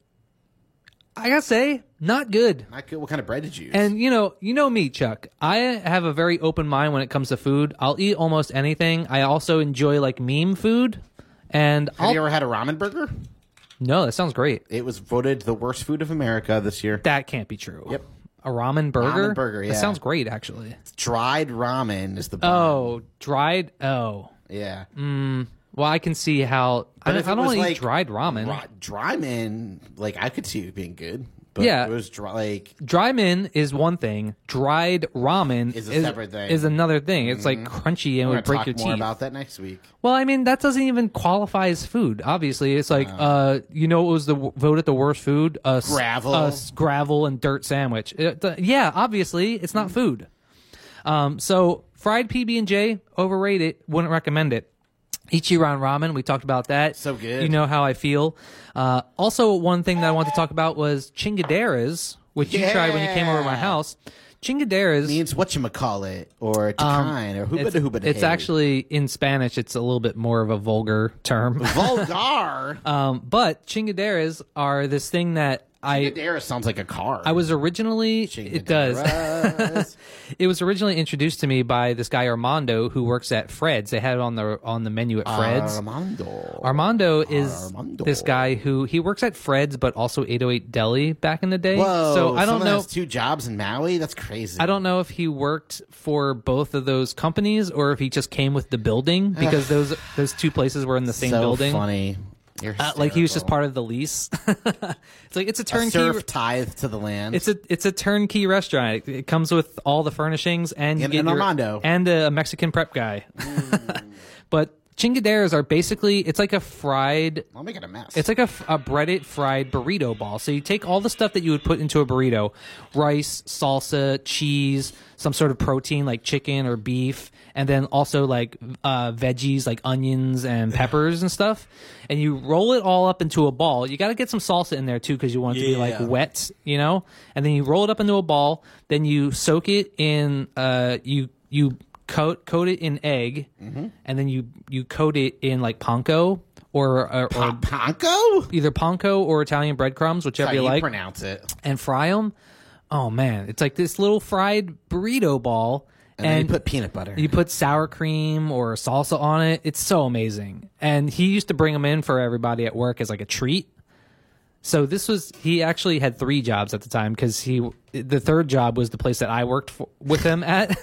I gotta say, not good. Not good. What kind of bread did you use? And you know, you know me, Chuck. I have a very open mind when it comes to food. I'll eat almost anything. I also enjoy like meme food. And Have I'll you ever had a ramen burger? no, that sounds great. It was voted the worst food of America this year. That can't be true. Yep. A ramen burger. Ramen burger, yeah. That sounds great, actually. Dried ramen is the bomb. Oh, dried. Oh, Yeah. well, I can see how. I But don't, if I it don't was want to like eat dried ramen. Ra- dry men, like I could see it being good. But Yeah. it was dry, like Dry min is one thing. Dried ramen Is a separate thing. Is another thing. It's like crunchy and we're would gonna break talk your more teeth. about that next week. Well, I mean, that doesn't even qualify as food. Obviously, it's like, uh, you know, what was the voted the worst food? Uh, s- Gravel. uh, s- gravel and dirt sandwich. Uh, th- yeah, obviously, it's not food. Um, so fried P B and J, overrated. Wouldn't recommend it. Ichiran ramen, we talked about that. So good. You know how I feel. Uh, also, one thing that I wanted to talk about was chingaderas, which you tried when you came over to my Yeah. house. Chingaderas Means whatchamacallit or takine or Um, it's, hoobada hoobada. it's actually in Spanish. It's a little bit more of a vulgar term. vulgar. Um, but chingaderas are this thing that I Chingadera sounds like a car. I was originally it does. Chingaderas. It was originally introduced to me by this guy Armando who works at Fred's. They had it on the on the menu at Fred's. Armando. Armando is Armando. this guy who he works at Fred's but also eight oh eight Deli back in the day. Whoa, so I don't someone know has two jobs in Maui. That's crazy. I don't know if he worked for both of those companies or if he just came with the building because those those two places were in the same so building. funny. You're Uh, like he was just hysterical. part of the lease. It's like it's a A turnkey. serf tithe to the land. It's a it's a turnkey restaurant. It, it comes with all the furnishings and you And get an your, Armando. and a Mexican prep guy. But chingaderas are basically it's like a fried. I'll make it a mess. It's like a, f- a breaded fried burrito ball. So you take all the stuff that you would put into a burrito: rice, salsa, cheese, some sort of protein like chicken or beef, and then also like uh, veggies like onions and peppers and stuff. And you roll it all up into a ball. You got to get some salsa in there too because you want it to be like Yeah. wet, you know. And then you roll it up into a ball. Then you soak it in. Uh, you you. coat coat it in egg, Mm-hmm. and then you you coat it in like panko or or, or Panko? either panko or Italian breadcrumbs, whichever How you you like, pronounce it. and fry them. Oh man, it's like this little fried burrito ball, And, then you put peanut butter. you put sour cream or salsa on it. It's so amazing. And he used to bring them in for everybody at work as like a treat. So this was he actually had three jobs at the time because he the third job was the place that I worked for, with him at.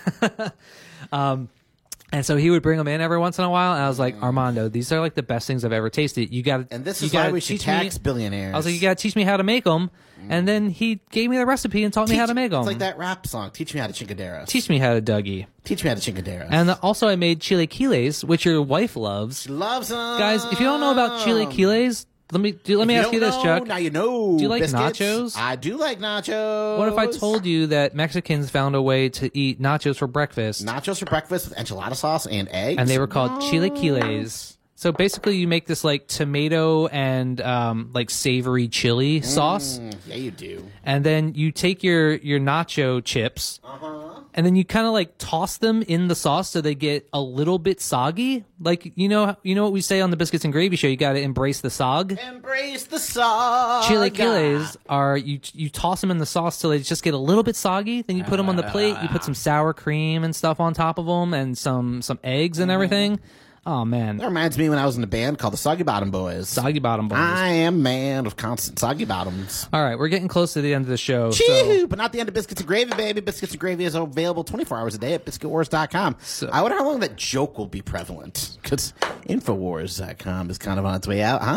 um, and so he would bring them in every once in a while, and I was like, Armando, these are like the best things I've ever tasted. You got to, and this you is why gotta we should teach me- tax billionaires. I was like, you got to teach me how to make them, and then he gave me the recipe and taught me how to make them. It's like that rap song. Teach me how to chingadera. Teach me how to Dougie. Teach me how to chingadera. And also, I made chilaquiles, which your wife loves. Loves them. Guys, if you don't know about chilaquiles, let me do, let me If ask you don't this, know, Chuck. Now you know. Do you like Biscuits? nachos? I do like nachos. What if I told you that Mexicans found a way to eat nachos for breakfast, nachos for breakfast with enchilada sauce and eggs? and they were called chilaquiles? So basically, you make this like tomato and um, like savory chili sauce, Mm, yeah, you do. and then you take your your nacho chips, Uh-huh. and then you kind of like toss them in the sauce so they get a little bit soggy. Like you know you know what we say on the Biscuits and Gravy Show, you got to embrace the sog. Embrace the sauce. Chilaquiles are you you toss them in the sauce till they just get a little bit soggy. Then you put them on the plate. You put some sour cream and stuff on top of them, and some some eggs and everything. Oh man, That reminds me when I was in a band called the Soggy Bottom Boys. soggy bottom boys. I am man of constant soggy bottoms. All right, we're getting close to the end of the show. So Chee-hoo, but not the end of Biscuits and Gravy, baby. Biscuits and Gravy is available twenty-four hours a day at biscuit wars dot com. I wonder how long that joke will be prevalent, because infowars dot com is kind of on its way out, huh?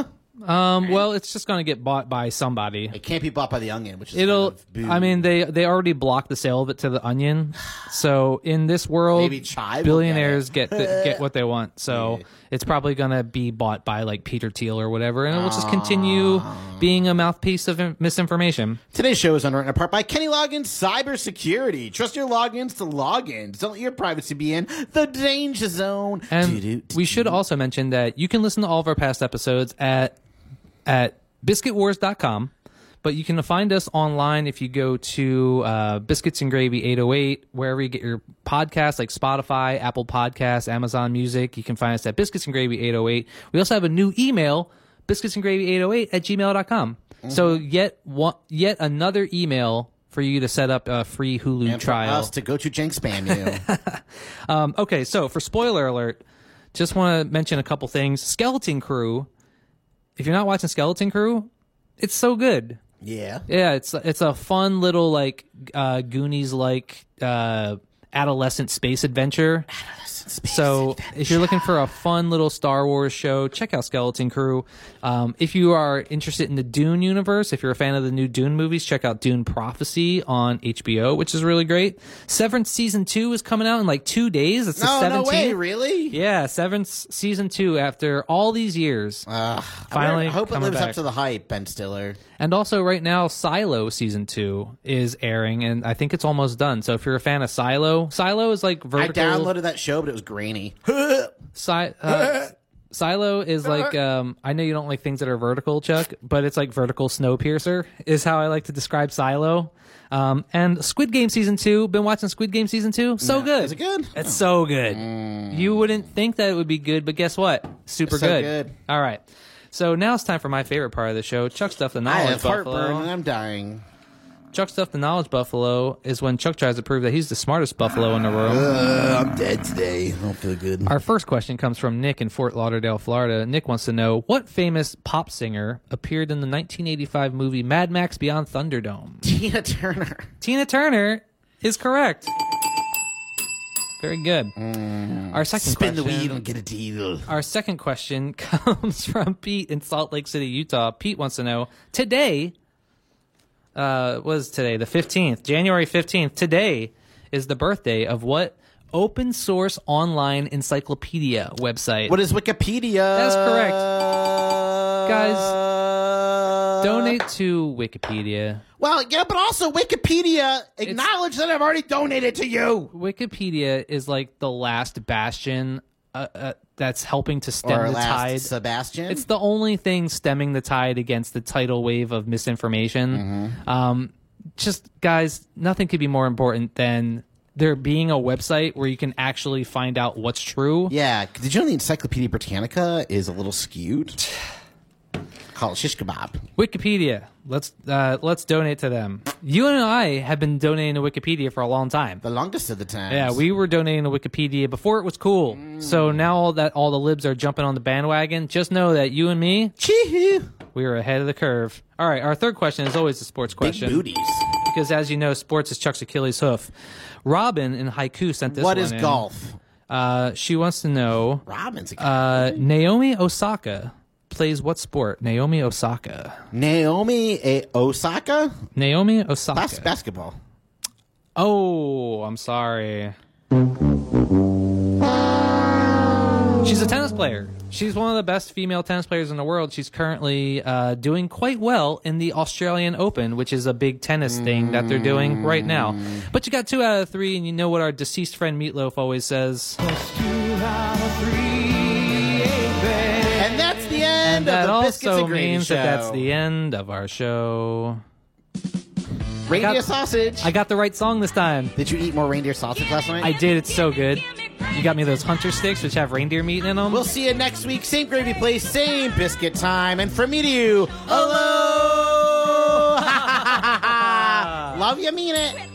Um, well, it's just going to get bought by somebody. It can't be bought by the Onion, which is It'll. kind of boo. I mean, they they already blocked the sale of it to the Onion. So in this world, Maybe Chai will billionaires get get the, get what they want. So Yeah. it's probably going to be bought by like Peter Thiel or whatever, and it will just continue being a mouthpiece of in- misinformation. Today's show is underwritten apart by Kenny Loggins Cybersecurity. Trust your logins to logins. Don't let your privacy be in the danger zone. And Doo-doo-doo. we should also mention that you can listen to all of our past episodes at at biscuit wars dot com, but you can find us online if you go to uh, Biscuits and Gravy eight oh eight, wherever you get your podcasts like Spotify, Apple Podcasts, Amazon Music. You can find us at Biscuits and Gravy eight oh eight. We also have a new email, biscuits and gravy eight oh eight at gmail dot com. Mm-hmm. So yet one, yet another email for you to set up a free Hulu and for trial. us to go to Jank spam you. Um, okay, so for spoiler alert, just want to mention a couple things. Skeleton Crew. If you're not watching Skeleton Crew, it's so good. Yeah. Yeah, it's it's a fun little like uh, Goonies like uh, adolescent space adventure. So if you're looking for a fun little Star Wars show, check out Skeleton Crew. Um, if you are interested in the Dune universe, if you're a fan of the new Dune movies, check out Dune Prophecy on H B O, which is really great. Severance season two is coming out in like two days. It's the No, no seventeenth. way, really? Yeah, Severance season two after all these years. Uh, Finally I hope it coming lives back. up to the hype, Ben Stiller. And also right now, Silo season two is airing, and I think it's almost done. So if you're a fan of Silo, Silo is like vertical. I downloaded that show, but it was grainy. Si- uh, Silo is like um, I know you don't like things that are vertical, Chuck, but it's like vertical Snowpiercer is how I like to describe Silo. Um, and Squid Game season two. Been watching Squid Game season two. So Yeah. good. Is it good? It's so good. You wouldn't think that it would be good, but guess what? Super It's so good. good. All right. So now it's time for my favorite part of the show, Chuck Stuff the I Knowledge have Buffalo. heartburn and I'm dying. Chuck Stuff the Knowledge Buffalo is when Chuck tries to prove that he's the smartest buffalo in the room. Uh, I'm dead today. I don't feel good. Our first question comes from Nick in Fort Lauderdale, Florida. Nick wants to know, what famous pop singer appeared in the nineteen eighty-five movie Mad Max Beyond Thunderdome? Tina Turner. Tina Turner is correct. Very good. Our second Spin the question, wheel and get a deal. Our second question comes from Pete in Salt Lake City, Utah. Pete wants to know, today, uh, was today, the fifteenth, January fifteenth, today is the birthday of what open source online encyclopedia website? What is Wikipedia? That's correct. Guys, Donate to Wikipedia. Well, yeah, but also Wikipedia acknowledge that I've already donated to you. Wikipedia is like the last bastion uh, uh, that's helping to stem Or the last tide. Sebastian. It's the only thing stemming the tide against the tidal wave of misinformation. Mm-hmm. Um, just, guys, nothing could be more important than there being a website where you can actually find out what's true. Yeah. Did you know the Encyclopedia Britannica is a little skewed? Call it shish kebab. Wikipedia. Let's uh, let's donate to them. You and I have been donating to Wikipedia for a long time. The longest of the times. Yeah, we were donating to Wikipedia before it was cool. So now all that all the libs are jumping on the bandwagon. Just know that you and me, Chee-hoo. we were ahead of the curve. All right, our third question is always a sports Big question. booties. Because as you know, sports is Chuck's Achilles hoof. Robin in Haiku sent this What one is in. golf? Uh, she wants to know, Robin's a uh, Naomi Osaka plays what sport? Naomi Osaka. Naomi a- Osaka? Naomi Osaka. Bas- basketball. Oh, I'm sorry. She's a tennis player. She's one of the best female tennis players in the world. She's currently uh, doing quite well in the Australian Open, which is a big tennis thing that they're doing right now. But you got two out of three, and you know what our deceased friend Meatloaf always says. And that's the end And that of the Biscuits also and Gravy means show. that that's the end of our show. Reindear got- sausage. I got the right song this time. Did you eat more reindeer sausage last night? I did. It's so good. You got me those hunter sticks, which have reindeer meat in them. We'll see you next week. Same gravy place, same biscuit time. And from me to you, hello. Love you, mean it.